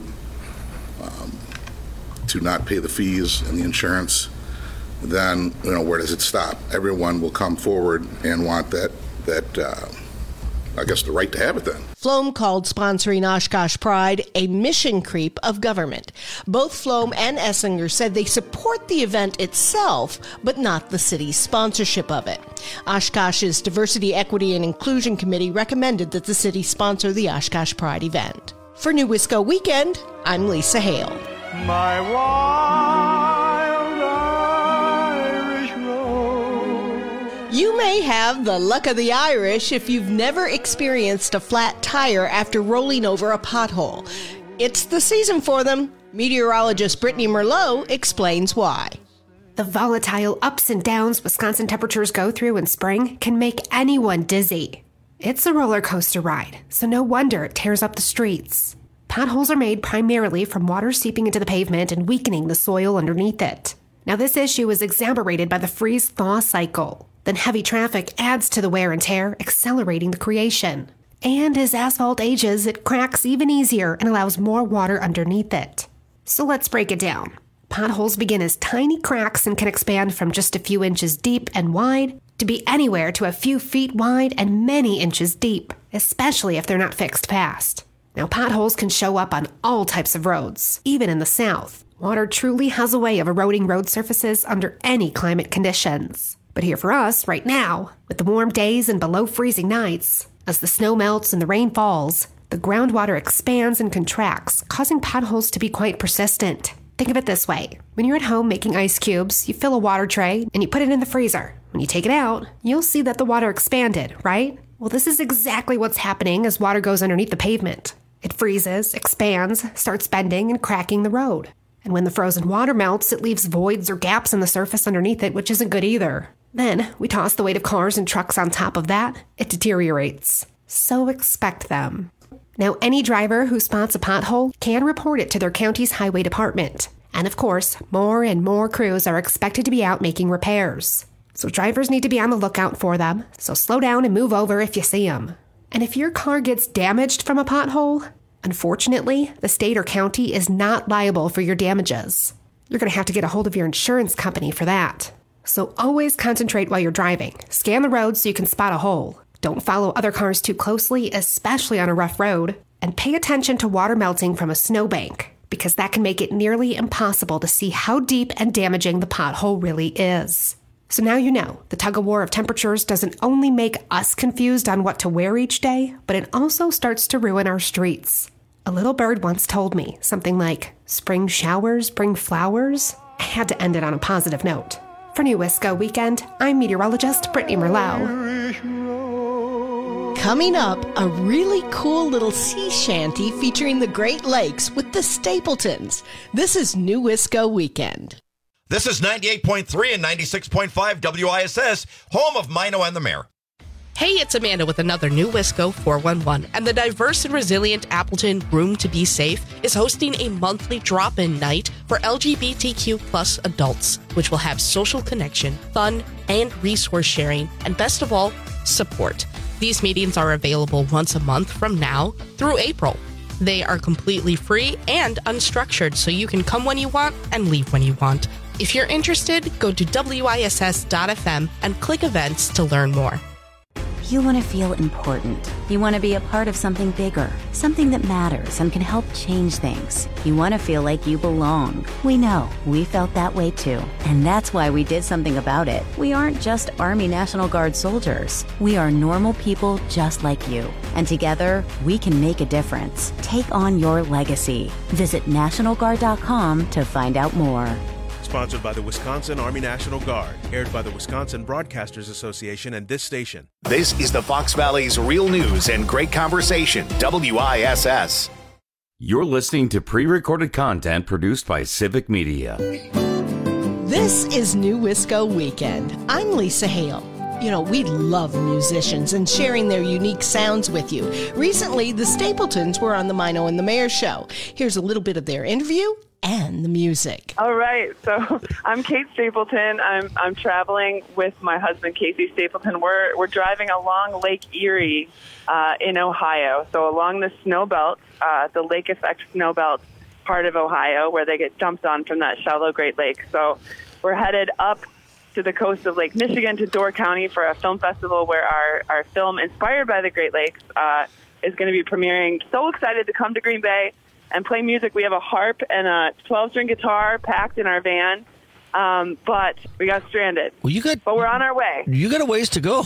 to not pay the fees and the insurance, then where does it stop? Everyone will come forward and want that I guess the right to have it then. Flom called sponsoring Oshkosh Pride a mission creep of government. Both Flom and Esslinger said they support the event itself, but not the city's sponsorship of it. Oshkosh's Diversity, Equity, and Inclusion Committee recommended that the city sponsor the Oshkosh Pride event. For New Wisco Weekend, I'm Lisa Hale. My wild Irish road. You may have the luck of the Irish if you've never experienced a flat tire after rolling over a pothole. It's the season for them. Meteorologist Brittany Merlot explains why. The volatile ups and downs Wisconsin temperatures go through in spring can make anyone dizzy. It's a roller coaster ride, so no wonder it tears up the streets. Potholes are made primarily from water seeping into the pavement and weakening the soil underneath it. Now, this issue is exacerbated by the freeze-thaw cycle. Then heavy traffic adds to the wear and tear, accelerating the creation. And as asphalt ages, it cracks even easier and allows more water underneath it. So let's break it down. Potholes begin as tiny cracks and can expand from just a few inches deep and wide to be anywhere to a few feet wide and many inches deep, especially if they're not fixed fast. Now, potholes can show up on all types of roads, even in the South. Water truly has a way of eroding road surfaces under any climate conditions. But here for us, right now, with the warm days and below freezing nights, as the snow melts and the rain falls, the groundwater expands and contracts, causing potholes to be quite persistent. Think of it this way. When you're at home making ice cubes, you fill a water tray and you put it in the freezer. When you take it out, you'll see that the water expanded, right? Well, this is exactly what's happening as water goes underneath the pavement. It freezes, expands, starts bending and cracking the road. And when the frozen water melts, it leaves voids or gaps in the surface underneath it, which isn't good either. Then, we toss the weight of cars and trucks on top of that, it deteriorates. So expect them. Now, any driver who spots a pothole can report it to their county's highway department. And of course, more and more crews are expected to be out making repairs. So drivers need to be on the lookout for them, so slow down and move over if you see them. And if your car gets damaged from a pothole, unfortunately, the state or county is not liable for your damages. You're going to have to get a hold of your insurance company for that. So always concentrate while you're driving. Scan the road so you can spot a hole. Don't follow other cars too closely, especially on a rough road. And pay attention to water melting from a snowbank, because that can make it nearly impossible to see how deep and damaging the pothole really is. So now you know, the tug-of-war of temperatures doesn't only make us confused on what to wear each day, but it also starts to ruin our streets. A little bird once told me something like, "Spring showers bring flowers." I had to end it on a positive note. For New Wisco Weekend, I'm meteorologist Brittany Merlot. Coming up, a really cool little sea shanty featuring the Great Lakes with the Stapletons. This is New Wisco Weekend. This is 98.3 and 96.5 WISS, home of Mino and the Mayor. Hey, it's Amanda with another New Wisco 411, and the diverse and resilient Appleton Room to Be Safe is hosting a monthly drop-in night for LGBTQ plus adults, which will have social connection, fun, and resource sharing, and best of all, support. These meetings are available once a month from now through April. They are completely free and unstructured, so you can come when you want and leave when you want. If you're interested, go to WISS.FM and click events to learn more. You want to feel important. You want to be a part of something bigger, something that matters and can help change things. You want to feel like you belong. We know. We felt that way too. And that's why we did something about it. We aren't just Army National Guard soldiers. We are normal people just like you. And together, we can make a difference. Take on your legacy. Visit NationalGuard.com to find out more. Sponsored by the Wisconsin Army National Guard. Aired by the Wisconsin Broadcasters Association and this station. This is the Fox Valley's real news and great conversation, WISS. You're listening to pre-recorded content produced by Civic Media. This is New Wisco Weekend. I'm Lisa Hale. You know, we love musicians and sharing their unique sounds with you. Recently, the Stapletons were on the Mino and the Mayor show. Here's a little bit of their interview and the music. All right, so I'm Kate Stapleton. I'm traveling with my husband Casey Stapleton. We're driving along Lake Erie in Ohio. So along the snow belt, the lake effect snow belt part of Ohio, where they get dumped on from that shallow Great Lake. So we're headed up to the coast of Lake Michigan to Door County for a film festival where our film inspired by the Great Lakes is going to be premiering. So excited to come to Green Bay and play music. We have a harp and a 12-string guitar packed in our van, but we got stranded. Well, but we're on our way. You got a ways to go.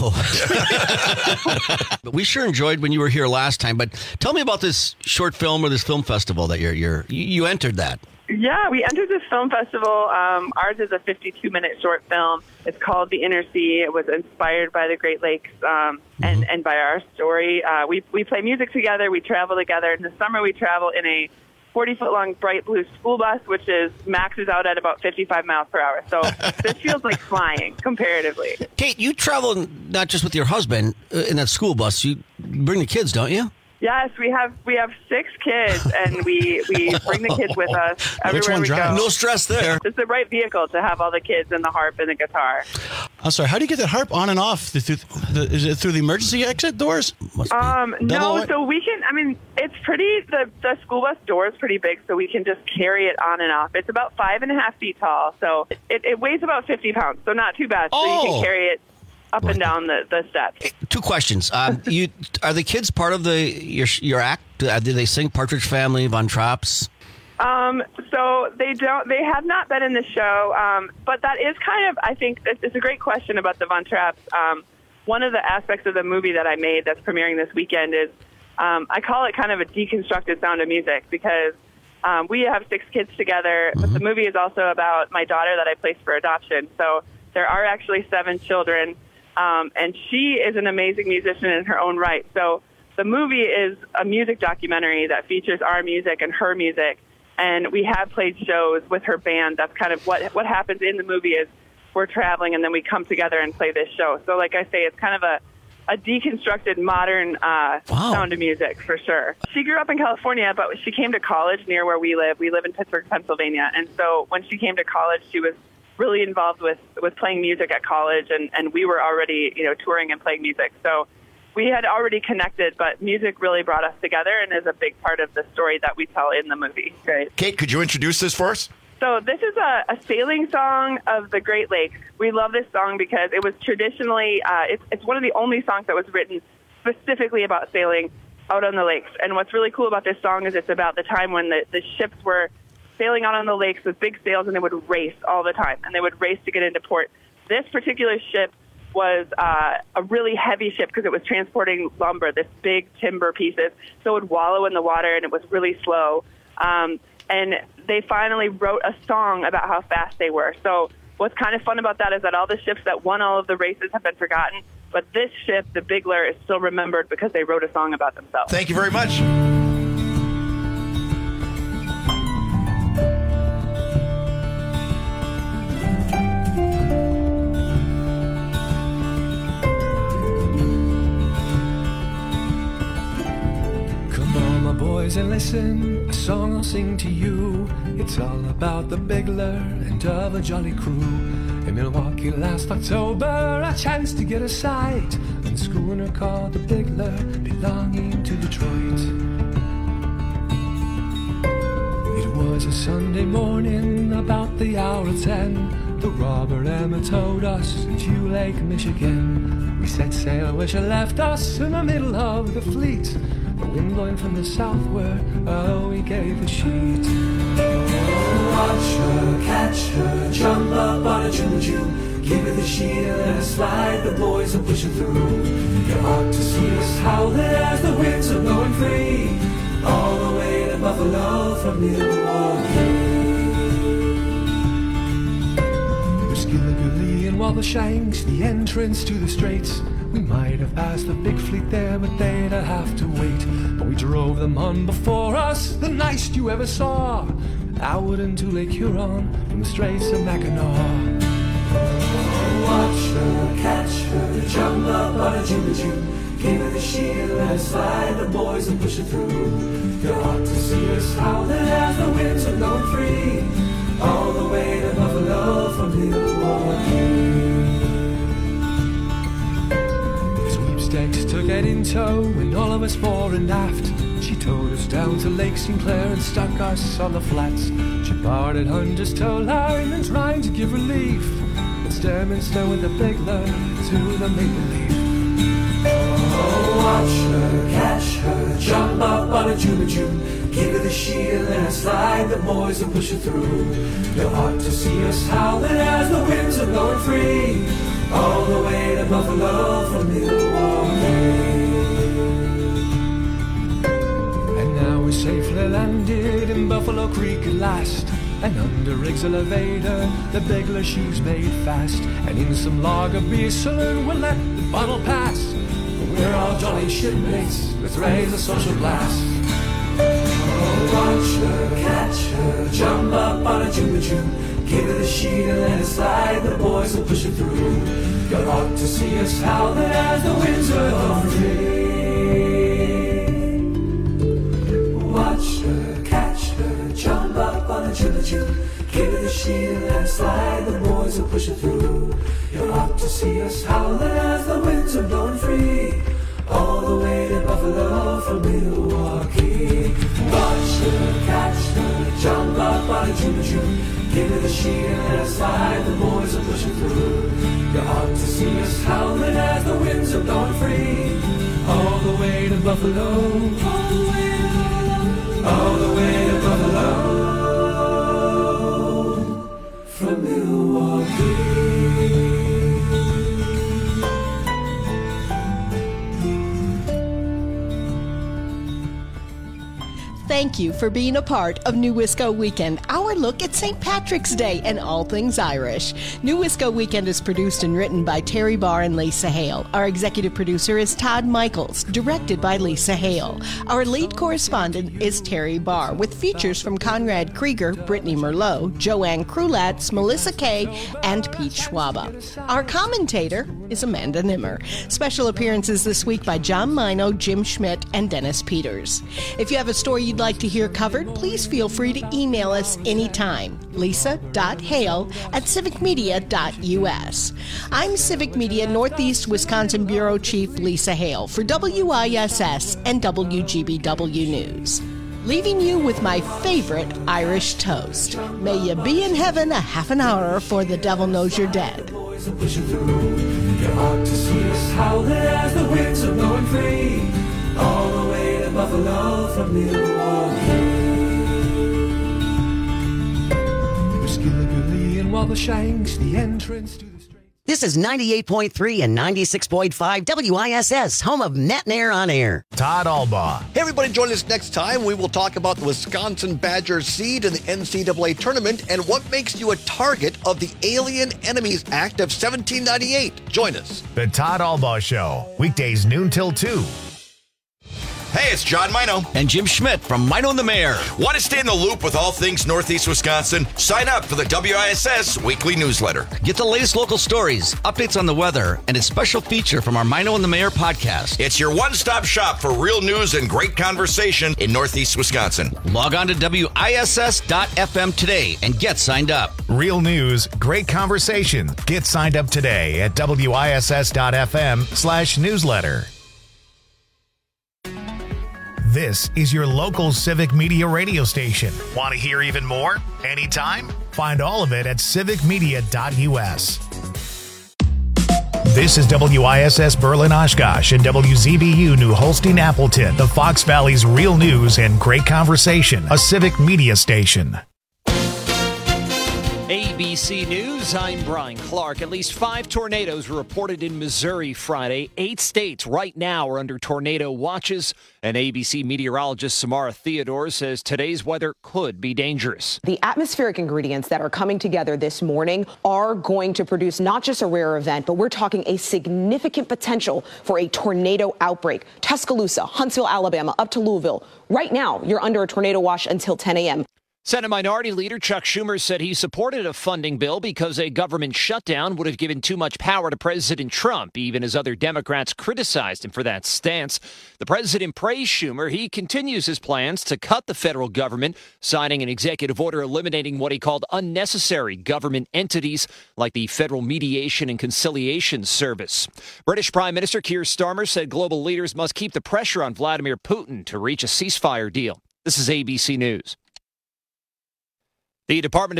But we sure enjoyed when you were here last time. But tell me about this short film or this film festival that you entered that. Yeah, we entered this film festival. Ours is a 52-minute short film. It's called The Inner Sea. It was inspired by the Great Lakes and by our story. We play music together. We travel together. In the summer, we travel in a 40-foot-long bright blue school bus, which maxes out at about 55 miles per hour. So this feels like flying comparatively. Kate, you travel not just with your husband in that school bus. You bring the kids, don't you? Yes, we have 6 kids, and we bring the kids with us everywhere we go. No stress there. It's the right vehicle to have all the kids and the harp and the guitar. I'm sorry, how do you get that harp on and off? Is it through the emergency exit doors? No, so we can, it's pretty, the school bus door is pretty big, so we can just carry it on and off. It's about 5.5 feet tall, so it weighs about 50 pounds, so not too bad. So you can carry it up and down the steps. 2 questions. Are the kids part of your act? Do they sing Partridge Family, Von Trapps? So they have not been in the show, but that is kind of, I think it's a great question about the Von Trapps. One of the aspects of the movie that I made that's premiering this weekend is, I call it kind of a deconstructed Sound of Music, because we have 6 kids together, but the movie is also about my daughter that I placed for adoption. So there are actually 7 children. And she is an amazing musician in her own right. So the movie is a music documentary that features our music and her music. And we have played shows with her band. That's kind of what happens in the movie is we're traveling and then we come together and play this show. So like I say, it's kind of a deconstructed modern Sound of Music for sure. She grew up in California, but she came to college near where we live. We live in Pittsburgh, Pennsylvania. And so when she came to college, she was really involved with playing music at college, and we were already, touring and playing music. So we had already connected, but music really brought us together and is a big part of the story that we tell in the movie. Great. Kate, could you introduce this for us? So this is a sailing song of the Great Lakes. We love this song because it was traditionally, it's one of the only songs that was written specifically about sailing out on the lakes. And what's really cool about this song is it's about the time when the ships were sailing out on the lakes with big sails, and they would race all the time, and they would race to get into port. This particular ship was a really heavy ship because it was transporting lumber, this big timber pieces, so it would wallow in the water, and it was really slow. And they finally wrote a song about how fast they were. So what's kind of fun about that is that all the ships that won all of the races have been forgotten, but this ship, the Bigler, is still remembered because they wrote a song about themselves. Thank you very much. Boys, and listen, a song I'll sing to you. It's all about the Bigler and of a jolly crew. In Milwaukee last October, I chanced to get a sight on a schooner called the Bigler, belonging to Detroit. It was a Sunday morning, about the hour of 10. The Robert Emma towed us to Lake Michigan. We set sail where she left us in the middle of the fleet. The wind blowing from the southward, oh, we gave a sheet. Oh, watch her, catch her, jump up on a choo-choo. Give her the sheet and let her slide, the boys are pushing through. You ought to see us howling as the winds are blowing free, all the way to Buffalo from Milwaukee. There's Gilligan and Wallershanks, the entrance to the straits. We might have passed the big fleet there, but they'd have to wait. But we drove them on before us, the nicest you ever saw, outward into Lake Huron, from the Straits of Mackinac. Oh, watch her, catch her, jump up on a choo-choo. Give her the sheet and let her slide, the boys are pushing through. You ought to see us howling as the winds are blowing free, all the way to Buffalo from Milwaukee. Took it in tow, and all of us fore and aft. She towed us down to Lake St. Clair and stuck us on the flats. She barred at Hunter's tow line and trying to give relief, but Sturminster with the Bigler to the Maple Leaf. Oh, watch her, catch her, jump up on a choo-choo. Give her the sheet and let her slide, the boys are pushing through. You ought to see us howling as the winds are blowing free, all the way to Buffalo from Milwaukee. And now we're safely landed in Buffalo Creek at last, and under Riggs' elevator the Bigler she's made fast, and in some lager beer saloon we'll let the bottle pass. We're all jolly shipmates, let's raise a social blast. Oh, watch her, catch her, jump up on a choo-choo. Give her the sheet and let it slide, the boys will push it through. You ought to see us howling as the winds are blowing free. Watch her, catch her, jump up on a choo-choo. Give her the sheet and let it slide, the boys will push it through. You ought to see us howling as the winds are blowing free, all the way to Buffalo from Milwaukee. Watch her, catch her, jump up on a choo-choo. Give her the sheet and let her slide, the boys are pushing through. You ought to see us howling as the winds are blowing free, all the way to Buffalo, all the way to Buffalo, all the way to Buffalo from Milwaukee. Thank you for being a part of New Wisco Weekend, our look at St. Patrick's Day and all things Irish. New Wisco Weekend is produced and written by Terry Barr and Lisa Hale. Our executive producer is Todd Michaels, directed by Lisa Hale. Our lead correspondent is Terry Barr, with features from Conrad Krieger, Brittany Merlot, Joanne Krulatz, Melissa Kay, and Pete Schwaba. Our commentator is Amanda Nimmer. Special appearances this week by John Mino, Jim Schmidt, and Dennis Peters. If you have a story you'd like to hear covered, please feel free to email us anytime. lisa.hale@civicmedia.us. I'm Civic Media Northeast Wisconsin Bureau Chief Lisa Hale for WISS and WGBW News. Leaving you with my favorite Irish toast. May you be in heaven a half an hour for the devil knows you're dead. You ought to see us howling as the winds are blowing free, all the way to Buffalo from Milwaukee. There's Gilligan and Wallershanks, the entrance to the This is 98.3 and 96.5 WISS, home of Net and Air on Air. Todd Albaugh. Hey, everybody, join us next time. We will talk about the Wisconsin Badgers seed in the NCAA tournament and what makes you a target of the Alien Enemies Act of 1798. Join us. The Todd Albaugh Show, weekdays noon till 2. Hey, it's John Mino. And Jim Schmidt from Mino and the Mayor. Want to stay in the loop with all things Northeast Wisconsin? Sign up for the WISS weekly newsletter. Get the latest local stories, updates on the weather, and a special feature from our Mino and the Mayor podcast. It's your one-stop shop for real news and great conversation in Northeast Wisconsin. Log on to WISS.FM today and get signed up. Real news, great conversation. Get signed up today at WISS.FM/newsletter. This is your local civic media radio station. Want to hear even more? Anytime? Find all of it at civicmedia.us. This is WISS Berlin Oshkosh and WZBU New Holstein Appleton, the Fox Valley's real news and great conversation, a civic media station. ABC News, I'm Brian Clark. At least 5 tornadoes were reported in Missouri Friday. 8 states right now are under tornado watches. And ABC meteorologist Samara Theodore says today's weather could be dangerous. The atmospheric ingredients that are coming together this morning are going to produce not just a rare event, but we're talking a significant potential for a tornado outbreak. Tuscaloosa, Huntsville, Alabama, up to Louisville. Right now, you're under a tornado watch until 10 a.m. Senate Minority Leader Chuck Schumer said he supported a funding bill because a government shutdown would have given too much power to President Trump, even as other Democrats criticized him for that stance. The president praised Schumer. He continues his plans to cut the federal government, signing an executive order eliminating what he called unnecessary government entities like the Federal Mediation and Conciliation Service. British Prime Minister Keir Starmer said global leaders must keep the pressure on Vladimir Putin to reach a ceasefire deal. This is ABC News. The Department